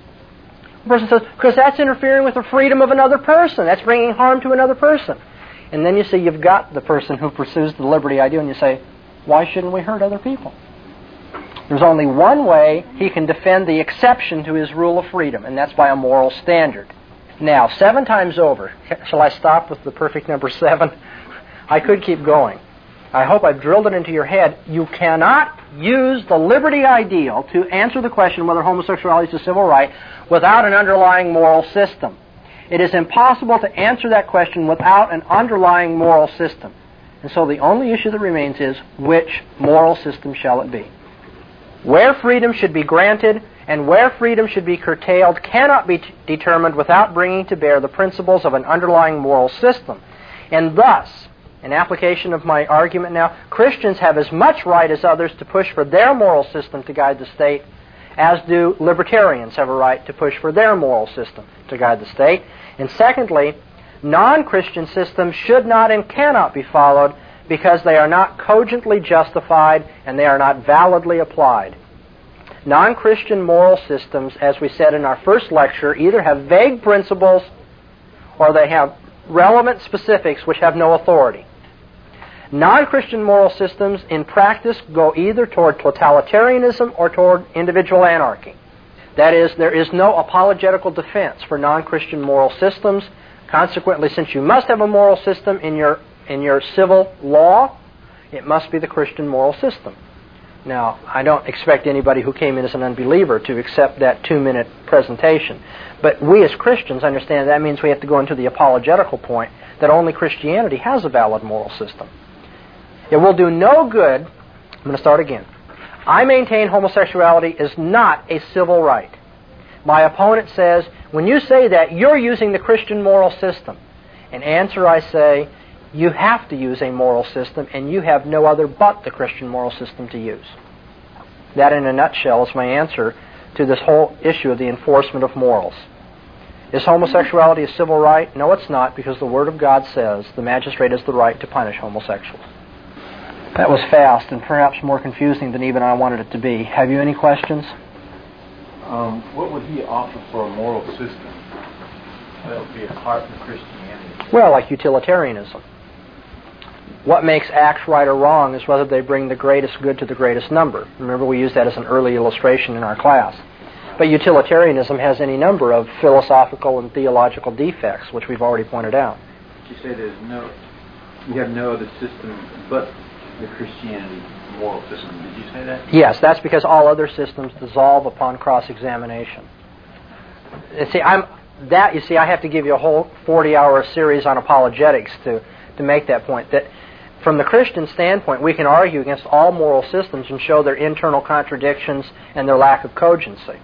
The person says, because that's interfering with the freedom of another person. That's bringing harm to another person. And then you see you've got the person who pursues the liberty ideal, and you say, why shouldn't we hurt other people? There's only one way he can defend the exception to his rule of freedom, and that's by a moral standard. Now, seven times over, shall I stop with the perfect number seven? I could keep going. I hope I've drilled it into your head. You cannot use the liberty ideal to answer the question whether homosexuality is a civil right without an underlying moral system. It is impossible to answer that question without an underlying moral system. And so the only issue that remains is, which moral system shall it be? Where freedom should be granted and where freedom should be curtailed cannot be t- determined without bringing to bear the principles of an underlying moral system. And thus, in application of my argument now, Christians have as much right as others to push for their moral system to guide the state, as do libertarians have a right to push for their moral system to guide the state. And secondly, non-Christian systems should not and cannot be followed because they are not cogently justified and they are not validly applied. Non-Christian moral systems, as we said in our first lecture, either have vague principles or they have relevant specifics which have no authority. Non-Christian moral systems in practice go either toward totalitarianism or toward individual anarchy. That is, there is no apologetical defense for non-Christian moral systems. Consequently, since you must have a moral system in your in your civil law, it must be the Christian moral system. Now, I don't expect anybody who came in as an unbeliever to accept that two-minute presentation. But we as Christians understand that means we have to go into the apologetical point that only Christianity has a valid moral system. It will do no good. I'm going to start again. I maintain homosexuality is not a civil right. My opponent says, when you say that, you're using the Christian moral system. In answer, I say, you have to use a moral system, and you have no other but the Christian moral system to use. That, in a nutshell, is my answer to this whole issue of the enforcement of morals. Is homosexuality a civil right? No, it's not, because the Word of God says the magistrate has the right to punish homosexuals. That was fast and perhaps more confusing than even I wanted it to be. Have you any questions? Um, what would he offer for a moral system that would be apart from Christianity? Well, like utilitarianism. What makes acts right or wrong is whether they bring the greatest good to the greatest number. Remember, we used that as an early illustration in our class. But utilitarianism has any number of philosophical and theological defects, which we've already pointed out. You say there's no, you have no other system but the Christianity moral system. Did you say that? Yes, that's because all other systems dissolve upon cross-examination. See, I'm that. You see, I have to give you a whole forty-hour series on apologetics to to make that point. That from the Christian standpoint, we can argue against all moral systems and show their internal contradictions and their lack of cogency.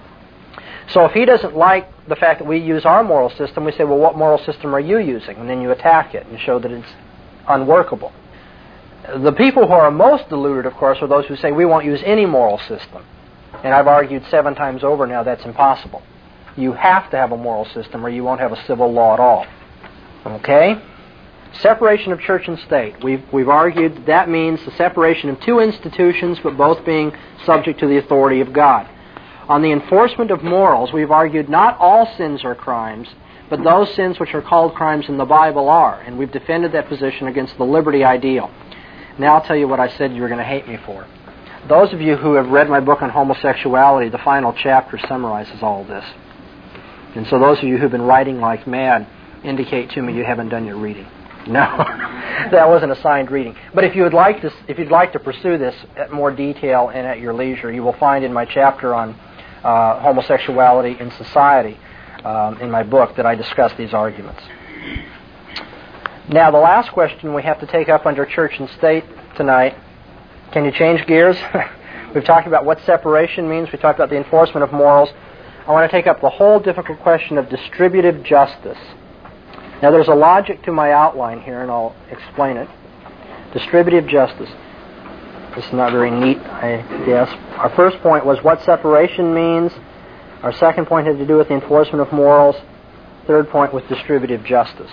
So if he doesn't like the fact that we use our moral system, we say, well, what moral system are you using? And then you attack it and show that it's unworkable. The people who are most deluded, of course, are those who say we won't use any moral system. And I've argued seven times over now that's impossible. You have to have a moral system or you won't have a civil law at all. Okay? Separation of church and state. We've, we've argued that, that means the separation of two institutions, but both being subject to the authority of God. On the enforcement of morals, we've argued not all sins are crimes, but those sins which are called crimes in the Bible are, and we've defended that position against the liberty ideal. Now I'll tell you what I said you were going to hate me for. Those of you who have read my book on homosexuality, the final chapter summarizes all of this. And so those of you who've been writing like mad indicate to me you haven't done your reading. No, that wasn't assigned reading. But if you would like to, if you'd like to pursue this at more detail and at your leisure, you will find in my chapter on uh, homosexuality in society, um, in my book, that I discuss these arguments. Now, the last question we have to take up under church and state tonight. Can you change gears? We've talked about what separation means. We talked about the enforcement of morals. I want to take up the whole difficult question of distributive justice. Now, there's a logic to my outline here, and I'll explain it. Distributive justice. This is not very neat, I guess. Our first point was what separation means. Our second point had to do with the enforcement of morals. Third point was distributive justice.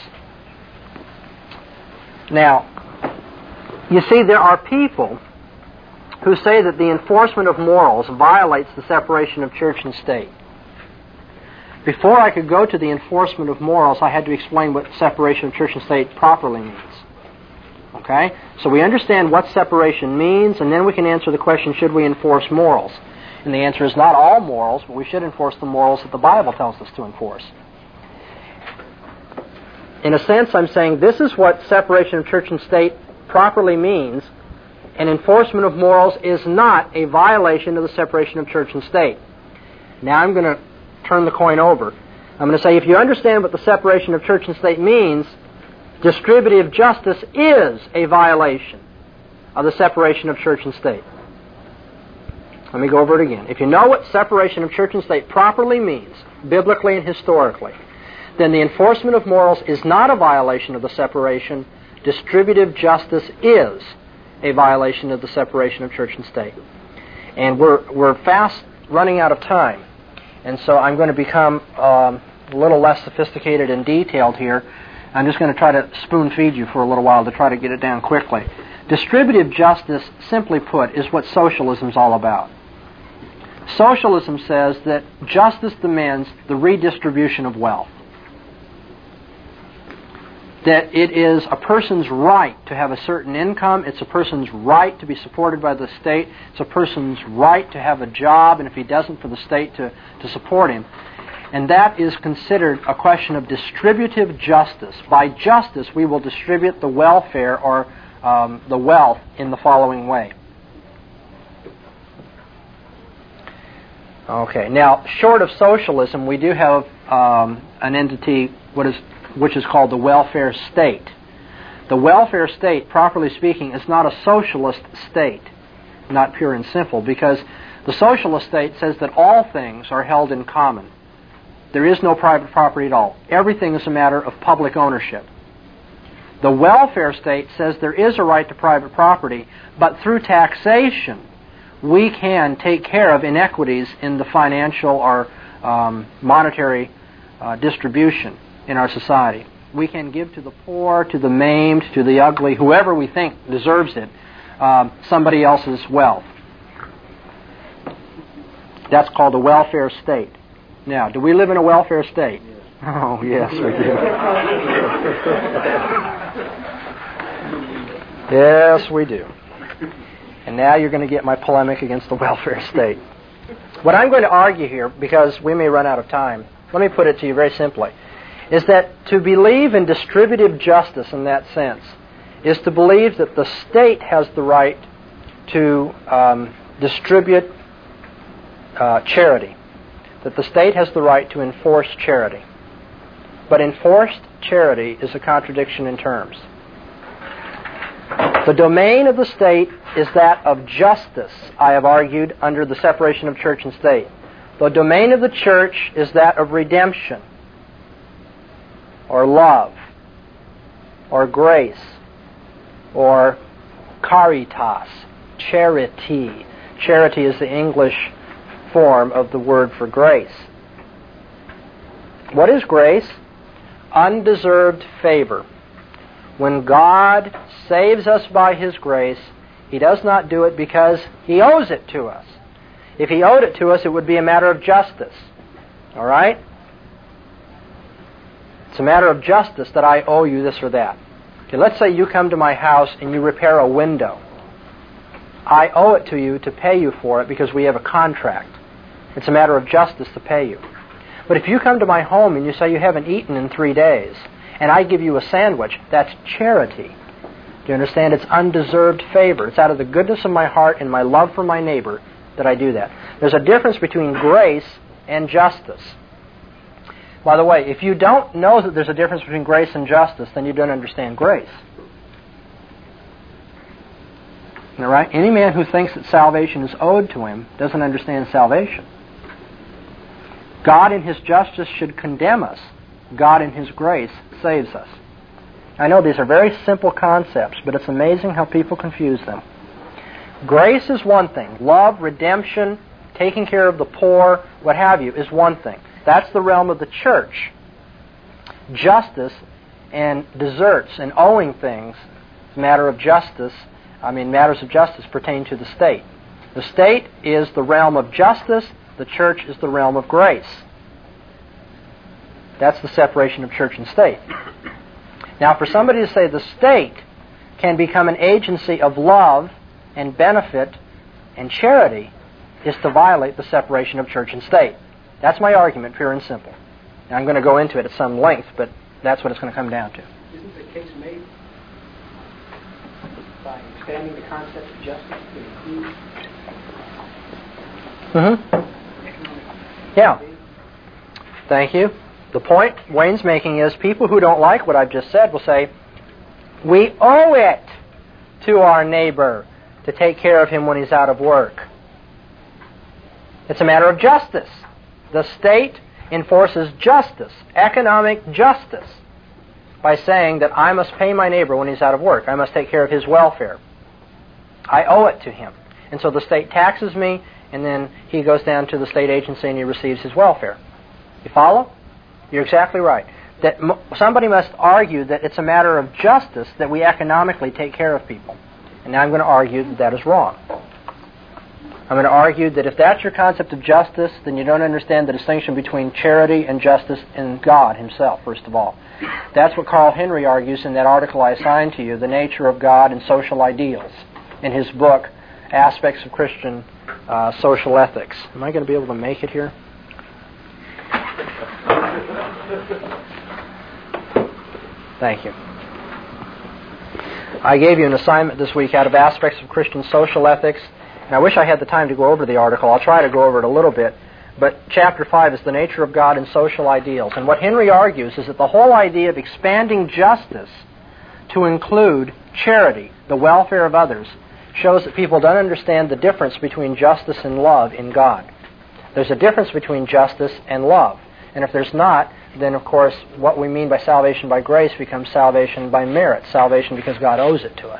Now, you see, there are people who say that the enforcement of morals violates the separation of church and state. Before I could go to the enforcement of morals, I had to explain what separation of church and state properly means. Okay? So we understand what separation means, and then we can answer the question, should we enforce morals? And the answer is not all morals, but we should enforce the morals that the Bible tells us to enforce. In a sense, I'm saying this is what separation of church and state properly means, and enforcement of morals is not a violation of the separation of church and state. Now I'm going to turn the coin over. I'm going to say if you understand what the separation of church and state means, distributive justice is a violation of the separation of church and state. Let me go over it again. If you know what separation of church and state properly means, biblically and historically, then the enforcement of morals is not a violation of the separation. Distributive justice is a violation of the separation of church and state. And we're we're fast running out of time. And so I'm going to become um, a little less sophisticated and detailed here. I'm just going to try to spoon feed you for a little while to try to get it down quickly. Distributive justice, simply put, is what socialism is all about. Socialism says that justice demands the redistribution of wealth. That it is a person's right to have a certain income, it's a person's right to be supported by the state, it's a person's right to have a job, and if he doesn't, for the state to, to support him. And that is considered a question of distributive justice. By justice, we will distribute the welfare or um, the wealth in the following way. Okay, now, short of socialism, we do have um, an entity, what is which is called the welfare state. The welfare state, properly speaking, is not a socialist state, not pure and simple, because the socialist state says that all things are held in common. There is no private property at all. Everything is a matter of public ownership. The welfare state says there is a right to private property, but through taxation, we can take care of inequities in the financial or um, monetary uh, distribution in our society. We can give to the poor, to the maimed, to the ugly, whoever we think deserves it, um, somebody else's wealth. That's called a welfare state. Now, do we live in a welfare state? Yes. Oh, yes, we do. Yes, we do. And now you're going to get my polemic against the welfare state. What I'm going to argue here, because we may run out of time, let me put it to you very simply, is that to believe in distributive justice in that sense is to believe that the state has the right to um, distribute uh, charity, that the state has the right to enforce charity. But enforced charity is a contradiction in terms. The domain of the state is that of justice, I have argued, under the separation of church and state. The domain of the church is that of redemption, or love, or grace, or caritas, charity. Charity is the English form of the word for grace. What is grace? Undeserved favor. When God saves us by His grace, He does not do it because He owes it to us. If He owed it to us, it would be a matter of justice. All right? It's a matter of justice that I owe you this or that. Okay, let's say you come to my house and you repair a window. I owe it to you to pay you for it because we have a contract. It's a matter of justice to pay you. But if you come to my home and you say you haven't eaten in three days, and I give you a sandwich, that's charity. Do you understand? It's undeserved favor. It's out of the goodness of my heart and my love for my neighbor that I do that. There's a difference between grace and justice. By the way, if you don't know that there's a difference between grace and justice, then you don't understand grace. All right? Any man who thinks that salvation is owed to him doesn't understand salvation. God in His justice should condemn us. God in His grace saves us. I know these are very simple concepts, but it's amazing how people confuse them. Grace is one thing. Love, redemption, taking care of the poor, what have you, is one thing. That's the realm of the church. Justice and deserts and owing things, matter of justice, I mean matters of justice pertain to the state. The state is the realm of justice. The church is the realm of grace. That's the separation of church and state. Now, for somebody to say the state can become an agency of love and benefit and charity is to violate the separation of church and state. That's my argument, pure and simple. Now, I'm going to go into it at some length, but that's what it's going to come down to. Isn't the case made by expanding the concept of justice to include Mm-hmm. Yeah. Thank you. The point Wayne's making is people who don't like what I've just said will say, we owe it to our neighbor to take care of him when he's out of work. It's a matter of justice. The state enforces justice, economic justice, by saying that I must pay my neighbor when he's out of work. I must take care of his welfare. I owe it to him. And so the state taxes me, and then he goes down to the state agency and he receives his welfare. You follow? You're exactly right. That m- somebody must argue that it's a matter of justice that we economically take care of people. And now I'm going to argue that that is wrong. I'm going to argue that if that's your concept of justice, then you don't understand the distinction between charity and justice in God Himself, first of all. That's what Carl Henry argues in that article I assigned to you, The Nature of God and Social Ideals, in his book, Aspects of Christian uh, Social Ethics. Am I going to be able to make it here? Thank you. I gave you an assignment this week out of Aspects of Christian Social Ethics. And I wish I had the time to go over the article. I'll try to go over it a little bit. But chapter five is the nature of God and social ideals. And what Henry argues is that the whole idea of expanding justice to include charity, the welfare of others, shows that people don't understand the difference between justice and love in God. There's a difference between justice and love. And if there's not, then of course what we mean by salvation by grace becomes salvation by merit, salvation because God owes it to us.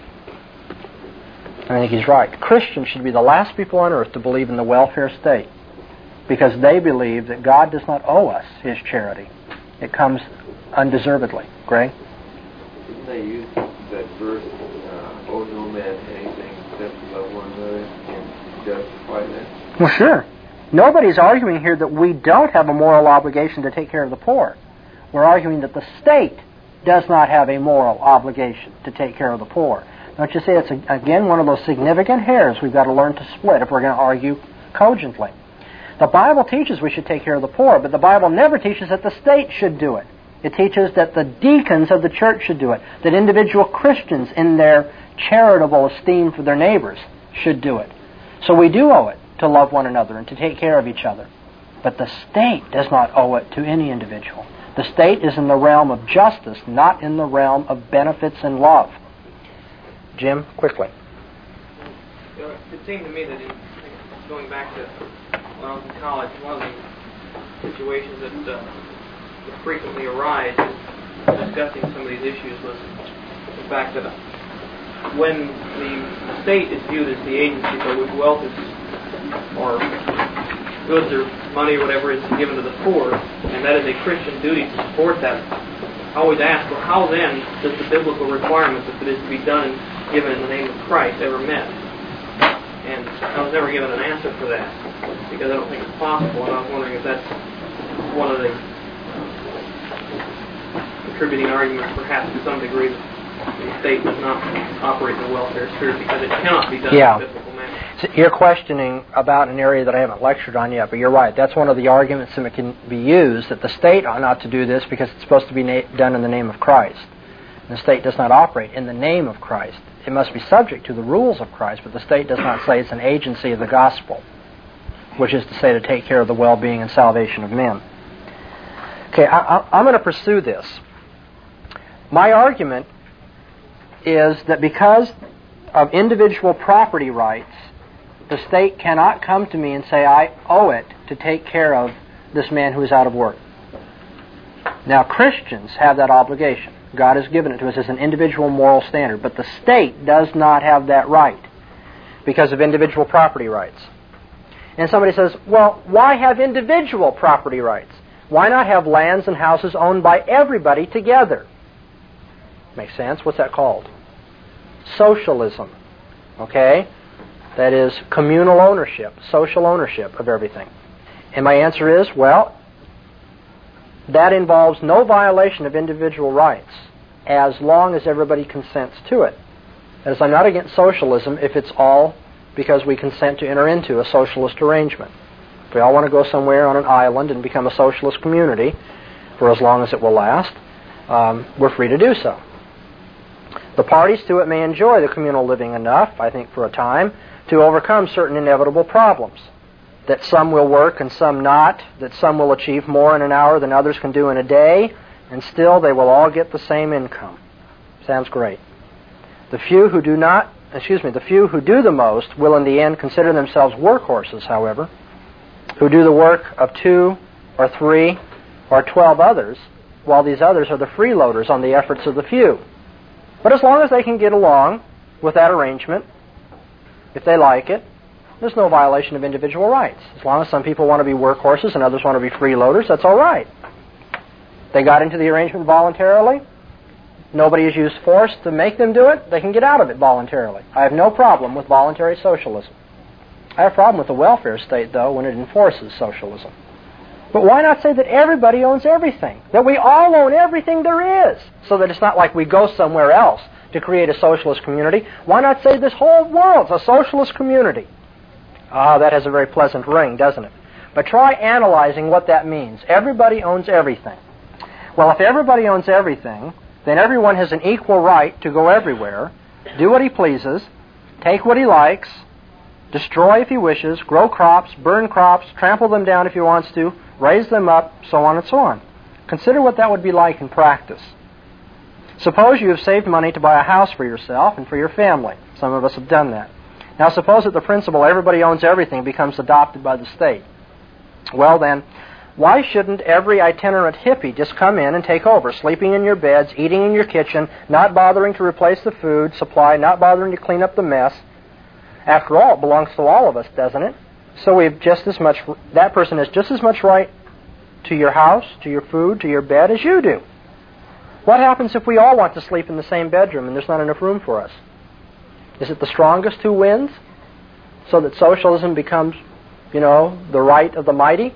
I think he's right. Christians should be the last people on earth to believe in the welfare state because they believe that God does not owe us His charity. It comes undeservedly. Greg? Didn't they use that verse, uh, owe no man anything except to love one another, and justify that? Well, sure. Nobody's arguing here that we don't have a moral obligation to take care of the poor. We're arguing that the state does not have a moral obligation to take care of the poor. Don't you see, it's, a, again, one of those significant hairs we've got to learn to split if we're going to argue cogently. The Bible teaches we should take care of the poor, but the Bible never teaches that the state should do it. It teaches that the deacons of the church should do it, that individual Christians in their charitable esteem for their neighbors should do it. So we do owe it to love one another and to take care of each other. But the state does not owe it to any individual. The state is in the realm of justice, not in the realm of benefits and love. Jim, quickly. You know, it seemed to me that in, going back to when I was in college, one of the situations that, uh, that frequently arise in discussing some of these issues was the fact that when the state is viewed as the agency by which wealth is, or goods or money or whatever is given to the poor, and that is a Christian duty to support that I always ask, well, how then does the biblical requirement that it is to be done given in the name of Christ ever met? And I was never given an answer for that because I don't think it's possible, and I was wondering if that's one of the contributing arguments, perhaps to some degree, that the state does not operate in the welfare sphere because it cannot be done yeah. in a biblical manner. So you're questioning about an area that I haven't lectured on yet, but you're right. That's one of the arguments that can be used, that the state ought not to do this because it's supposed to be na- done in the name of Christ. The state does not operate in the name of Christ. It must be subject to the rules of Christ, but the state does not say it's an agency of the gospel, which is to say to take care of the well-being and salvation of men. Okay, I, I, I'm going to pursue this. My argument is that because of individual property rights, the state cannot come to me and say, I owe it to take care of this man who is out of work. Now, Christians have that obligation. God has given it to us as an individual moral standard, but the state does not have that right because of individual property rights. And somebody says, well, why have individual property rights? Why not have lands and houses owned by everybody together? Makes sense? What's that called? Socialism. Okay? That is communal ownership, social ownership of everything. And my answer is, well, that involves no violation of individual rights as long as everybody consents to it. As I'm not against socialism if it's all because we consent to enter into a socialist arrangement. If we all want to go somewhere on an island and become a socialist community for as long as it will last, um, we're free to do so. The parties to it may enjoy the communal living enough, I think, for a time, to overcome certain inevitable problems. That some will work and some not, that some will achieve more in an hour than others can do in a day, and still they will all get the same income. Sounds great. The few who do not, excuse me, the few who do the most will in the end consider themselves workhorses, however, who do the work of two or three or twelve others, while these others are the freeloaders on the efforts of the few. But as long as they can get along with that arrangement, if they like it, there's no violation of individual rights. As long as some people want to be workhorses and others want to be freeloaders, that's all right. They got into the arrangement voluntarily. Nobody has used force to make them do it. They can get out of it voluntarily. I have no problem with voluntary socialism. I have a problem with the welfare state, though, when it enforces socialism. But why not say that everybody owns everything? That we all own everything there is, so that it's not like we go somewhere else to create a socialist community. Why not say this whole world's a socialist community? Ah, that has a very pleasant ring, doesn't it? But try analyzing what that means. Everybody owns everything. Well, if everybody owns everything, then everyone has an equal right to go everywhere, do what he pleases, take what he likes, destroy if he wishes, grow crops, burn crops, trample them down if he wants to, raise them up, so on and so on. Consider what that would be like in practice. Suppose you have saved money to buy a house for yourself and for your family. Some of us have done that. Now suppose that the principle everybody owns everything becomes adopted by the state. Well then, why shouldn't every itinerant hippie just come in and take over, sleeping in your beds, eating in your kitchen, not bothering to replace the food supply, not bothering to clean up the mess? After all, it belongs to all of us, doesn't it? So we have just as much, that person has just as much right to your house, to your food, to your bed as you do. What happens if we all want to sleep in the same bedroom and there's not enough room for us? Is it the strongest who wins? So that socialism becomes, you know, the right of the mighty?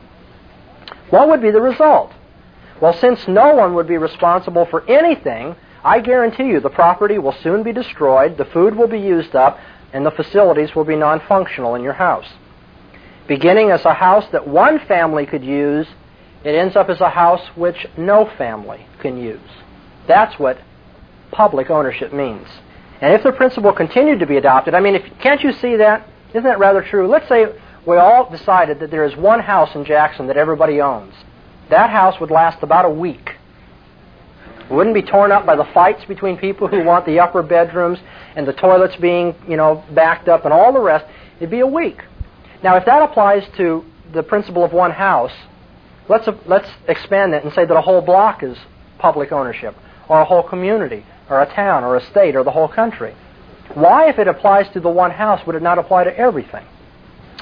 What would be the result? Well, since no one would be responsible for anything, I guarantee you the property will soon be destroyed, the food will be used up, and the facilities will be non-functional in your house. Beginning as a house that one family could use, it ends up as a house which no family can use. That's what public ownership means. And if the principle continued to be adopted, I mean, if, can't you see that? Isn't that rather true? Let's say we all decided that there is one house in Jackson that everybody owns. That house would last about a week. It wouldn't be torn up by the fights between people who want the upper bedrooms and the toilets being, you know, backed up and all the rest. It'd be a week. Now, if that applies to the principle of one house, let's uh, let's expand that and say that a whole block is public ownership, or a whole community, or a town, or a state, or the whole country. Why, if it applies to the one house, would it not apply to everything?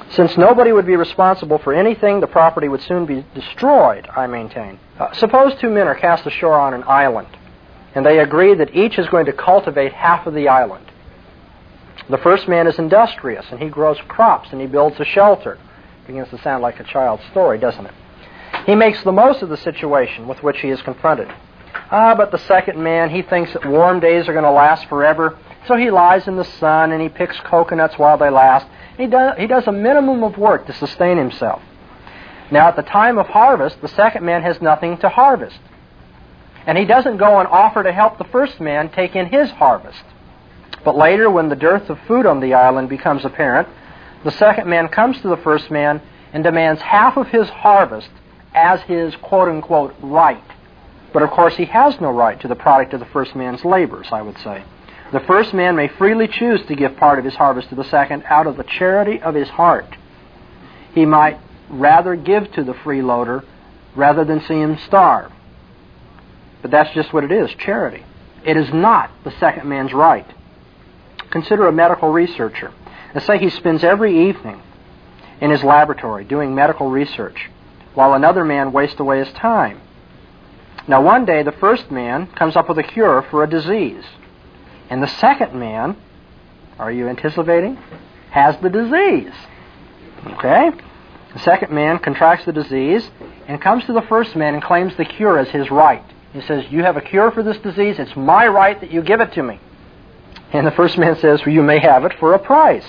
Since nobody would be responsible for anything, the property would soon be destroyed, I maintain. Uh, suppose two men are cast ashore on an island, and they agree that each is going to cultivate half of the island. The first man is industrious, and he grows crops, and he builds a shelter. It begins to sound like a child's story, doesn't it? He makes the most of the situation with which he is confronted. Ah, but the second man, he thinks that warm days are going to last forever, so he lies in the sun, and he picks coconuts while they last. He does, he does a minimum of work to sustain himself. Now, at the time of harvest, the second man has nothing to harvest. And he doesn't go and offer to help the first man take in his harvest. But later, when the dearth of food on the island becomes apparent, the second man comes to the first man and demands half of his harvest as his quote-unquote right. But of course, he has no right to the product of the first man's labors, I would say. The first man may freely choose to give part of his harvest to the second out of the charity of his heart. He might rather give to the freeloader rather than see him starve. But that's just what it is, charity. It is not the second man's right. Consider a medical researcher. Let's say he spends every evening in his laboratory doing medical research, while another man wastes away his time. Now, one day, the first man comes up with a cure for a disease. And the second man, are you anticipating, has the disease. Okay? The second man contracts the disease and comes to the first man and claims the cure as his right. He says, you have a cure for this disease. It's my right that you give it to me. And the first man says, well, you may have it for a price.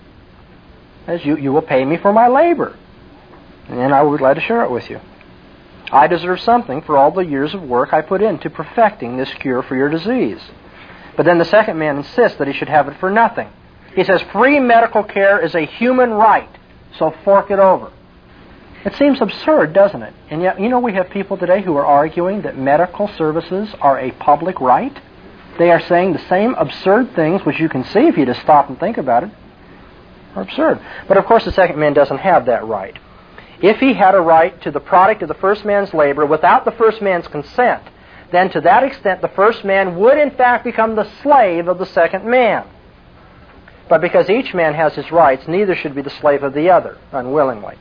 As you, you will pay me for my labor. And then I will be glad to share it with you. I deserve something for all the years of work I put into perfecting this cure for your disease. But then the second man insists that he should have it for nothing. He says, free medical care is a human right, so fork it over. It seems absurd, doesn't it? And yet, you know, we have people today who are arguing that medical services are a public right. They are saying the same absurd things, which you can see if you just stop and think about it, are absurd. But of course, the second man doesn't have that right. If he had a right to the product of the first man's labor without the first man's consent, then to that extent the first man would in fact become the slave of the second man. But because each man has his rights, neither should be the slave of the other, unwillingly.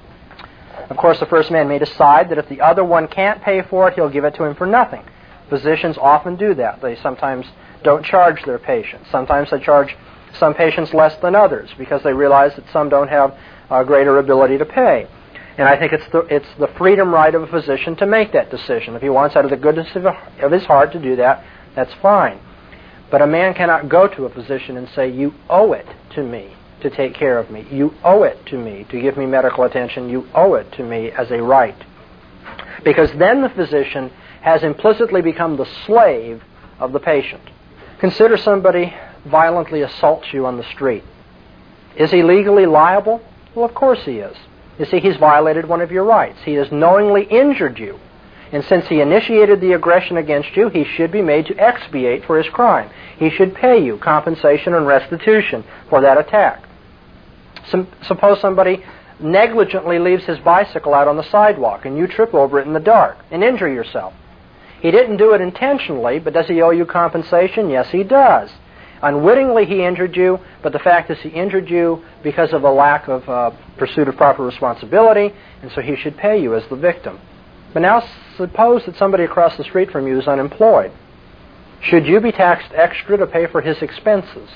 Of course, the first man may decide that if the other one can't pay for it, he'll give it to him for nothing. Physicians often do that. They sometimes don't charge their patients. Sometimes they charge some patients less than others because they realize that some don't have a greater ability to pay. And I think it's the, it's the freedom right of a physician to make that decision. If he wants out of the goodness of, of his heart to do that, that's fine. But a man cannot go to a physician and say, you owe it to me to take care of me. You owe it to me to give me medical attention. You owe it to me as a right. Because then the physician has implicitly become the slave of the patient. Consider somebody violently assaults you on the street. Is he legally liable? Well, of course he is. You see, he's violated one of your rights. He has knowingly injured you. And since he initiated the aggression against you, he should be made to expiate for his crime. He should pay you compensation and restitution for that attack. Some, suppose somebody negligently leaves his bicycle out on the sidewalk and you trip over it in the dark and injure yourself. He didn't do it intentionally, but does he owe you compensation? Yes, he does. Unwittingly he injured you, but the fact is he injured you because of a lack of uh, pursuit of proper responsibility, and so he should pay you as the victim. But now suppose that somebody across the street from you is unemployed. Should you be taxed extra to pay for his expenses?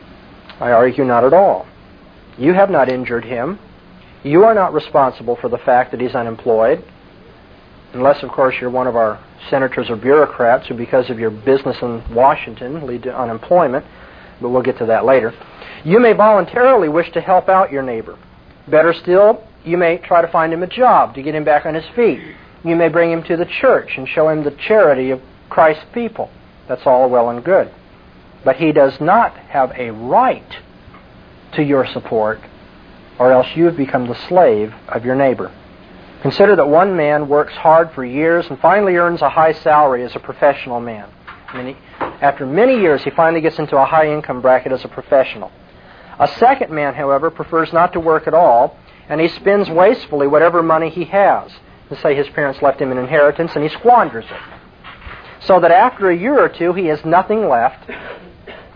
I argue not at all. You have not injured him. You are not responsible for the fact that he's unemployed, unless, of course, you're one of our senators or bureaucrats who, because of your business in Washington, lead to unemployment, but we'll get to that later. You may voluntarily wish to help out your neighbor. Better still, you may try to find him a job to get him back on his feet. You may bring him to the church and show him the charity of Christ's people. That's all well and good. But he does not have a right to your support, or else you have become the slave of your neighbor. Consider that one man works hard for years and finally earns a high salary as a professional man. I mean, he, after many years, he finally gets into a high income bracket as a professional. A second man, however, prefers not to work at all, and he spends wastefully whatever money he has. Let's say his parents left him an inheritance and he squanders it. So that after a year or two, he has nothing left,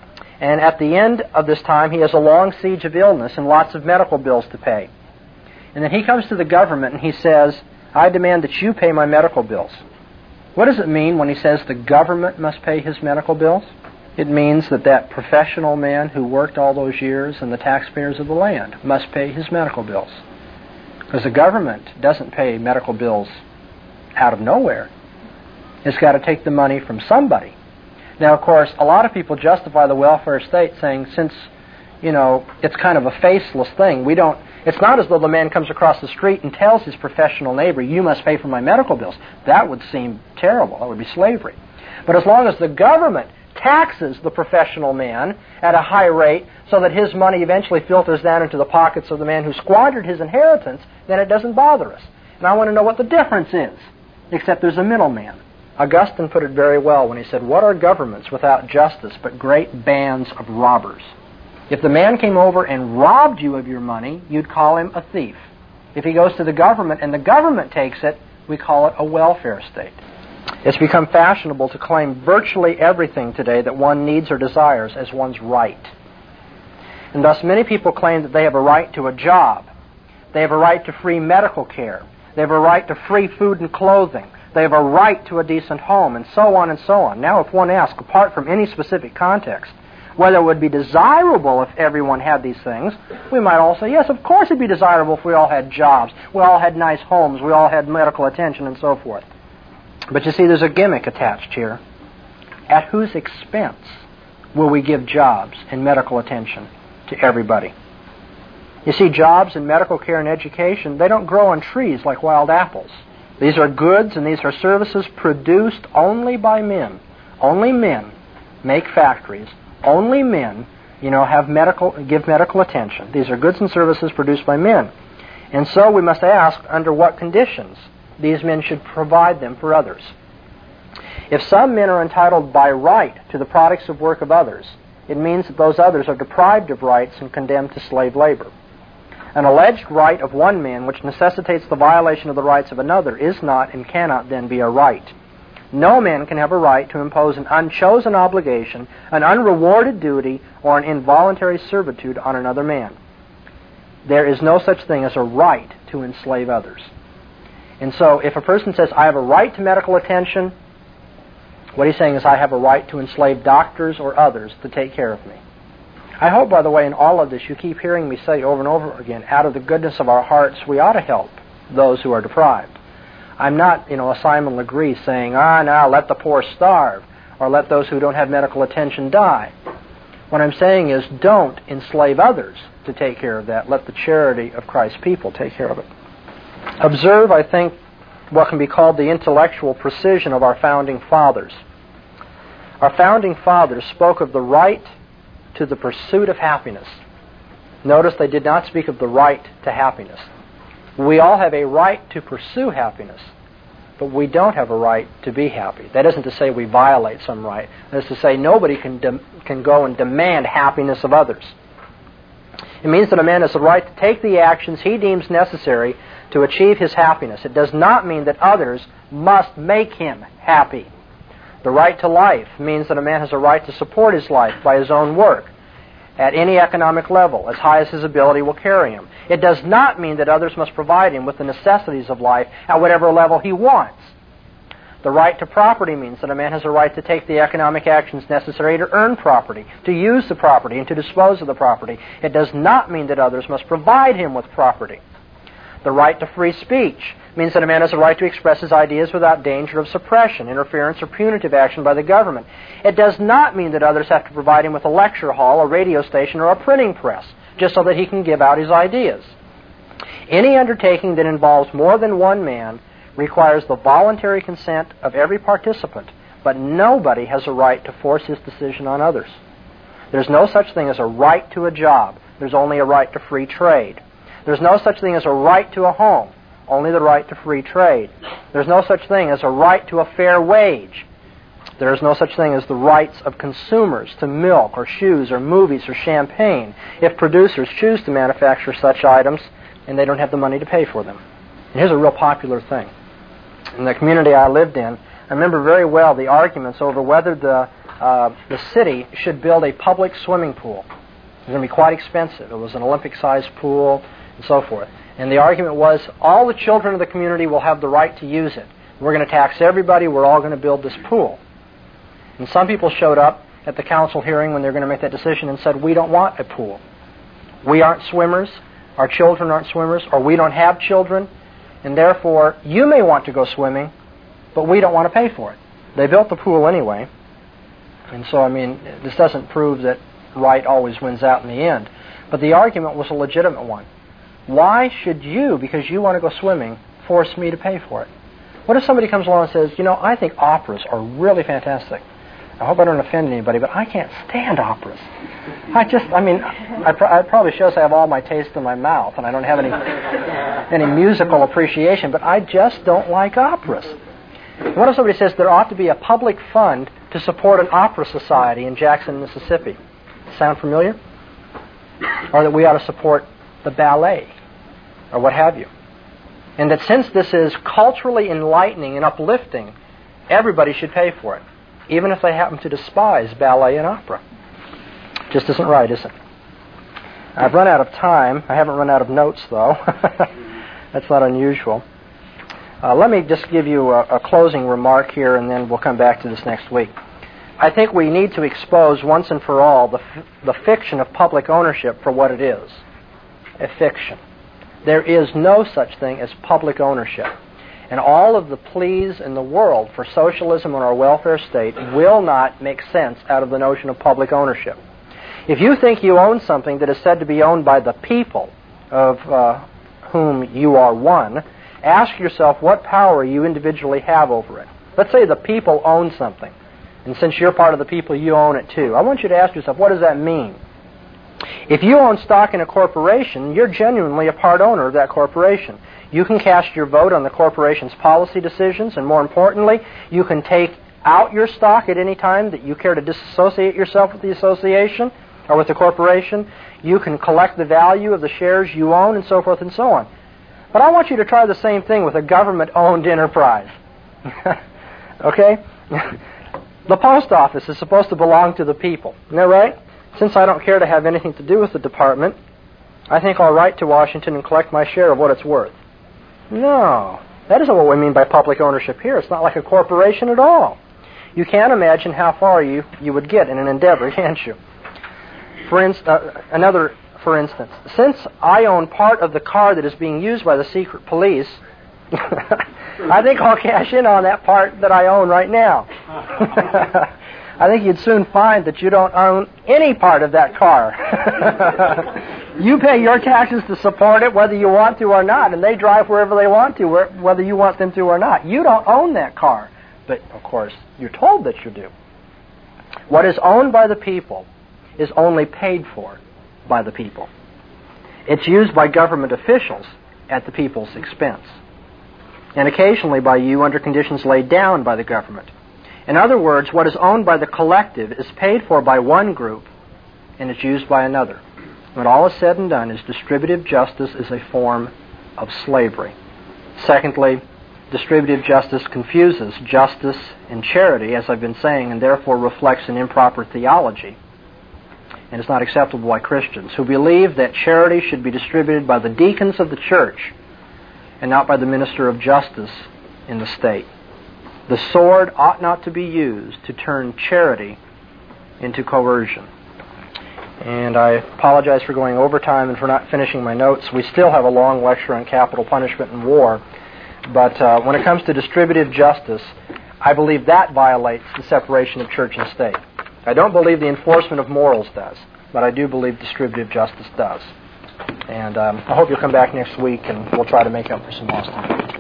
And at the end of this time, he has a long siege of illness and lots of medical bills to pay. And then he comes to the government and he says, I demand that you pay my medical bills. What does it mean when he says the government must pay his medical bills? It means that that professional man who worked all those years and the taxpayers of the land must pay his medical bills. Because the government doesn't pay medical bills out of nowhere. It's got to take the money from somebody. Now, of course, a lot of people justify the welfare state saying since, you know, it's kind of a faceless thing, we don't, it's not as though the man comes across the street and tells his professional neighbor, you must pay for my medical bills. That would seem terrible. That would be slavery. But as long as the government taxes the professional man at a high rate so that his money eventually filters down into the pockets of the man who squandered his inheritance, then it doesn't bother us. And I want to know what the difference is, except there's a middleman. Augustine put it very well when he said, what are governments without justice but great bands of robbers? If the man came over and robbed you of your money, you'd call him a thief. If he goes to the government and the government takes it, we call it a welfare state. It's become fashionable to claim virtually everything today that one needs or desires as one's right. And thus many people claim that they have a right to a job. They have a right to free medical care. They have a right to free food and clothing. They have a right to a decent home, and so on and so on. Now, if one asks, apart from any specific context, whether it would be desirable if everyone had these things, we might all say, yes, of course it would be desirable if we all had jobs, we all had nice homes, we all had medical attention, and so forth. But you see, there's a gimmick attached here. At whose expense will we give jobs and medical attention to everybody? You see, jobs and medical care and education, they don't grow on trees like wild apples. These are goods and these are services produced only by men. Only men make factories. Only men, you know, have medical, give medical attention. These are goods and services produced by men. And so we must ask under what conditions these men should provide them for others. If some men are entitled by right to the products of work of others, it means that those others are deprived of rights and condemned to slave labor. An alleged right of one man which necessitates the violation of the rights of another is not and cannot then be a right. No man can have a right to impose an unchosen obligation, an unrewarded duty, or an involuntary servitude on another man. There is no such thing as a right to enslave others. And so if a person says, I have a right to medical attention, what he's saying is, I have a right to enslave doctors or others to take care of me. I hope, by the way, in all of this, you keep hearing me say over and over again, out of the goodness of our hearts, we ought to help those who are deprived. I'm not, you know, a Simon Legree saying, ah, now let the poor starve, or let those who don't have medical attention die. What I'm saying is, don't enslave others to take care of that. Let the charity of Christ's people take care of it. Observe, I think, what can be called the intellectual precision of our founding fathers. Our founding fathers spoke of the right to the pursuit of happiness. Notice they did not speak of the right to happiness. We all have a right to pursue happiness, but we don't have a right to be happy. That isn't to say we violate some right. That is to say nobody can de- can go and demand happiness of others. It means that a man has the right to take the actions he deems necessary to achieve his happiness. It does not mean that others must make him happy. The right to life means that a man has a right to support his life by his own work at any economic level, as high as his ability will carry him. It does not mean that others must provide him with the necessities of life at whatever level he wants. The right to property means that a man has a right to take the economic actions necessary to earn property, to use the property, and to dispose of the property. It does not mean that others must provide him with property. The right to free speech means that a man has a right to express his ideas without danger of suppression, interference, or punitive action by the government. It does not mean that others have to provide him with a lecture hall, a radio station, or a printing press, just so that he can give out his ideas. Any undertaking that involves more than one man requires the voluntary consent of every participant, but nobody has a right to force his decision on others. There's no such thing as a right to a job. There's only a right to free trade. There's no such thing as a right to a home, only the right to free trade. There's no such thing as a right to a fair wage. There is no such thing as the rights of consumers to milk or shoes or movies or champagne if producers choose to manufacture such items and they don't have the money to pay for them. And here's a real popular thing. In the community I lived in, I remember very well the arguments over whether the uh, the city should build a public swimming pool. It was going to be quite expensive. It was an Olympic-sized pool and so forth. And the argument was, all the children of the community will have the right to use it. We're going to tax everybody. We're all going to build this pool. And some people showed up at the council hearing when they were going to make that decision and said, we don't want a pool. We aren't swimmers. Our children aren't swimmers. Or we don't have children. And therefore, you may want to go swimming, but we don't want to pay for it. They built the pool anyway. And so, I mean, this doesn't prove that right always wins out in the end. But the argument was a legitimate one. Why should you, because you want to go swimming, force me to pay for it? What if somebody comes along and says, you know, I think operas are really fantastic. I hope I don't offend anybody, but I can't stand operas. I just, I mean, I pr- it probably shows I have all my taste in my mouth and I don't have any any musical appreciation, but I just don't like operas. What if somebody says there ought to be a public fund to support an opera society in Jackson, Mississippi? Sound familiar? Or that we ought to support the ballet, or what have you. And that since this is culturally enlightening and uplifting, everybody should pay for it, even if they happen to despise ballet and opera. Just isn't right, is it? I've run out of time. I haven't run out of notes, though. That's not unusual. Uh, let me just give you a, a closing remark here, and then we'll come back to this next week. I think we need to expose once and for all the, f- the fiction of public ownership for what it is. A fiction. There is no such thing as public ownership. And all of the pleas in the world for socialism and our welfare state will not make sense out of the notion of public ownership. If you think you own something that is said to be owned by the people of uh, whom you are one, ask yourself what power you individually have over it. Let's say the people own something, and since you're part of the people, you own it too. I want you to ask yourself, what does that mean? If you own stock in a corporation, you're genuinely a part owner of that corporation. You can cast your vote on the corporation's policy decisions, and more importantly, you can take out your stock at any time that you care to disassociate yourself with the association or with the corporation. You can collect the value of the shares you own, and so forth and so on. But I want you to try the same thing with a government-owned enterprise. Okay? The post office is supposed to belong to the people. Isn't that right? Since I don't care to have anything to do with the department, I think I'll write to Washington and collect my share of what it's worth. No, that isn't what we mean by public ownership here. It's not like a corporation at all. You can't imagine how far you, you would get in an endeavor, can't you? For instance, uh, another for instance, since I own part of the car that is being used by the secret police, I think I'll cash in on that part that I own right now. I think you'd soon find that you don't own any part of that car. You pay your taxes to support it whether you want to or not, and they drive wherever they want to, whether you want them to or not. You don't own that car, but of course you're told that you do. What is owned by the people is only paid for by the people. It's used by government officials at the people's expense, and occasionally by you under conditions laid down by the government. In other words, what is owned by the collective is paid for by one group, and it's used by another. When all is said and done, is distributive justice is a form of slavery. Secondly, distributive justice confuses justice and charity, as I've been saying, and therefore reflects an improper theology. And it's not acceptable by Christians who believe that charity should be distributed by the deacons of the church and not by the minister of justice in the state. The sword ought not to be used to turn charity into coercion. And I apologize for going over time and for not finishing my notes. We still have a long lecture on capital punishment and war. But uh, when it comes to distributive justice, I believe that violates the separation of church and state. I don't believe the enforcement of morals does, but I do believe distributive justice does. And um, I hope you'll come back next week and we'll try to make up for some lost time.